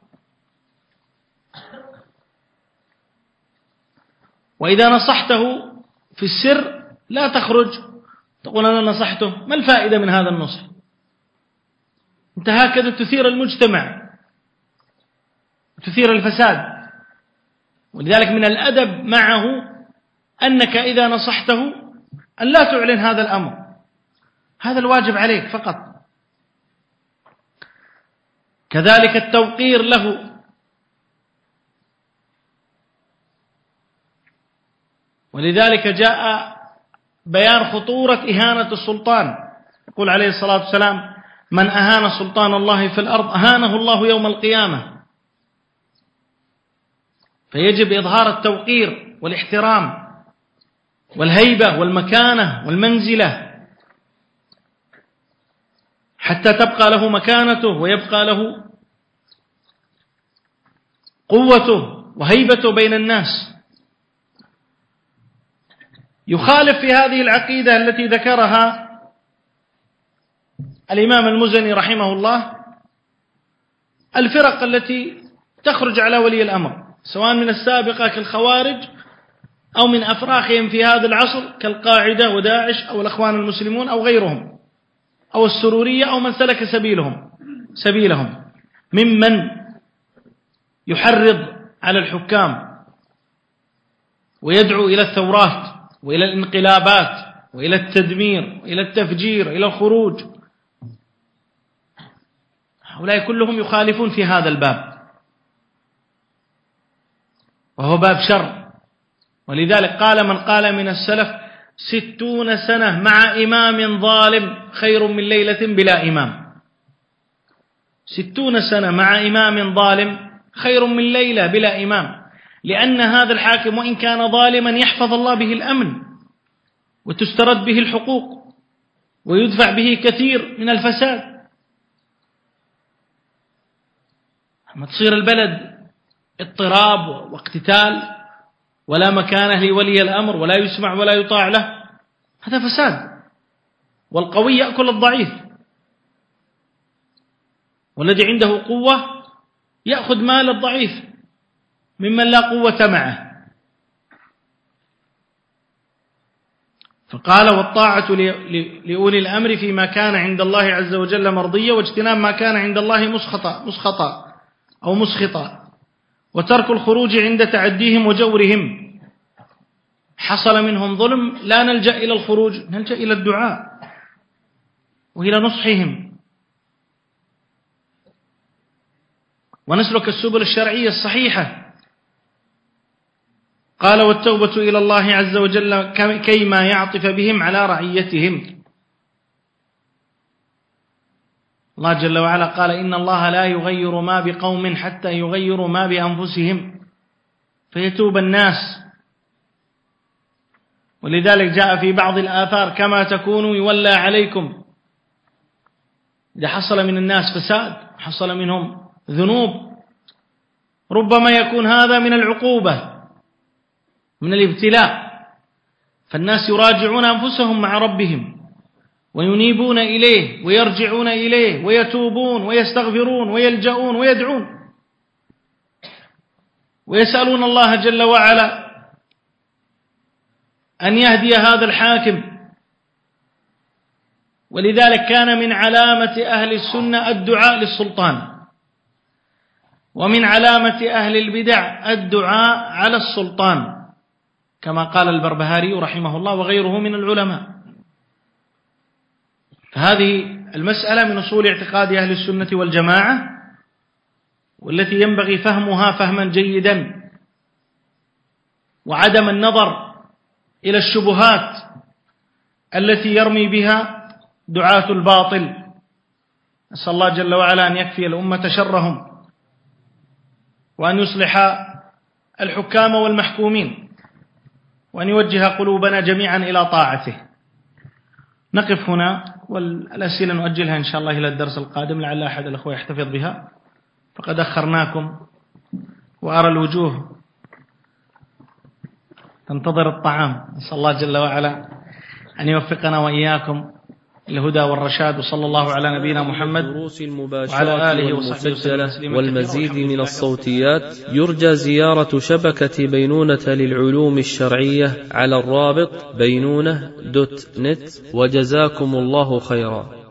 وإذا نصحته في السر لا تخرج تقول أنا نصحته، ما الفائدة من هذا النصح؟ أنت هكذا تثير المجتمع، تثير الفساد. ولذلك من الأدب معه أنك إذا نصحته أن لا تعلن هذا الأمر، هذا الواجب عليك فقط. كذلك التوقير له، ولذلك جاء بيان خطورة إهانة السلطان. يقول عليه الصلاة والسلام: من أهان سلطان الله في الأرض أهانه الله يوم القيامة. فيجب إظهار التوقير والاحترام والهيبة والمكانة والمنزلة حتى تبقى له مكانته ويبقى له قوته وهيبته بين الناس. يخالف في هذه العقيدة التي ذكرها الإمام المزني رحمه الله الفرق التي تخرج على ولي الأمر، سواء من السابقة كالخوارج أو من أفراخهم في هذا العصر كالقاعدة وداعش أو الأخوان المسلمون أو غيرهم أو السرورية أو من سلك سبيلهم ممن يحرض على الحكام ويدعو إلى الثورات وإلى الانقلابات وإلى التدمير وإلى التفجير وإلى الخروج. هؤلاء كلهم يخالفون في هذا الباب، وهو باب شر. ولذلك قال من قال من السلف: 60 سنة مع إمام ظالم خير من ليلة بلا إمام. 60 سنة مع إمام ظالم خير من ليلة بلا إمام، لأن هذا الحاكم وإن كان ظالما يحفظ الله به الأمن وتسترد به الحقوق ويدفع به كثير من الفساد. أما تصير البلد اضطراب واقتتال ولا مكانه لولي الأمر ولا يسمع ولا يطاع له، هذا فساد. والقوي يأكل الضعيف، والذي عنده قوة يأخذ مال الضعيف ممن لا قوة معه. فقال: والطاعة لأولي الأمر فيما كان عند الله عز وجل مرضية، واجتناب ما كان عند الله مسخطا أو مسخطا، وترك الخروج عند تعديهم وجورهم. حصل منهم ظلم لا نلجأ إلى الخروج، نلجأ إلى الدعاء وإلى نصحهم ونسلك السبل الشرعية الصحيحة. قال: والتوبة إلى الله عز وجل كيما يعطف بهم على رعيتهم. الله جل وعلا قال: إن الله لا يغير ما بقوم حتى يغيروا ما بأنفسهم، فيتوب الناس. ولذلك جاء في بعض الآثار: كما تكونوا يولى عليكم. إذا حصل من الناس فساد، حصل منهم ذنوب، ربما يكون هذا من العقوبة من الابتلاء، فالناس يراجعون أنفسهم مع ربهم وينيبون إليه ويرجعون إليه ويتوبون ويستغفرون ويلجؤون ويدعون ويسألون الله جل وعلا أن يهدي هذا الحاكم. ولذلك كان من علامة أهل السنة الدعاء للسلطان، ومن علامة أهل البدع الدعاء على السلطان، كما قال البربهاري رحمه الله وغيره من العلماء. هذه المسألة من أصول اعتقاد أهل السنة والجماعة، والتي ينبغي فهمها فهما جيدا، وعدم النظر إلى الشبهات التي يرمي بها دعاة الباطل. نسأل الله جل وعلا أن يكفي الأمة شرهم، وأن يصلح الحكام والمحكومين، وأن يوجه قلوبنا جميعا إلى طاعته. نقف هنا، والأسئلة نؤجلها إن شاء الله إلى الدرس القادم، لعل أحد الأخوة يحتفظ بها، فقد أخرناكم وأرى الوجوه تنتظر الطعام. نسأل الله جل وعلا أن يوفقنا وإياكم الهدى والرشاد، وصلى الله على نبينا محمد وعلى آله وصحبه وسلم. والمزيد من الصوتيات يرجى زيارة شبكة بينونة للعلوم الشرعية على الرابط بينونة.net. وجزاكم الله خيرا.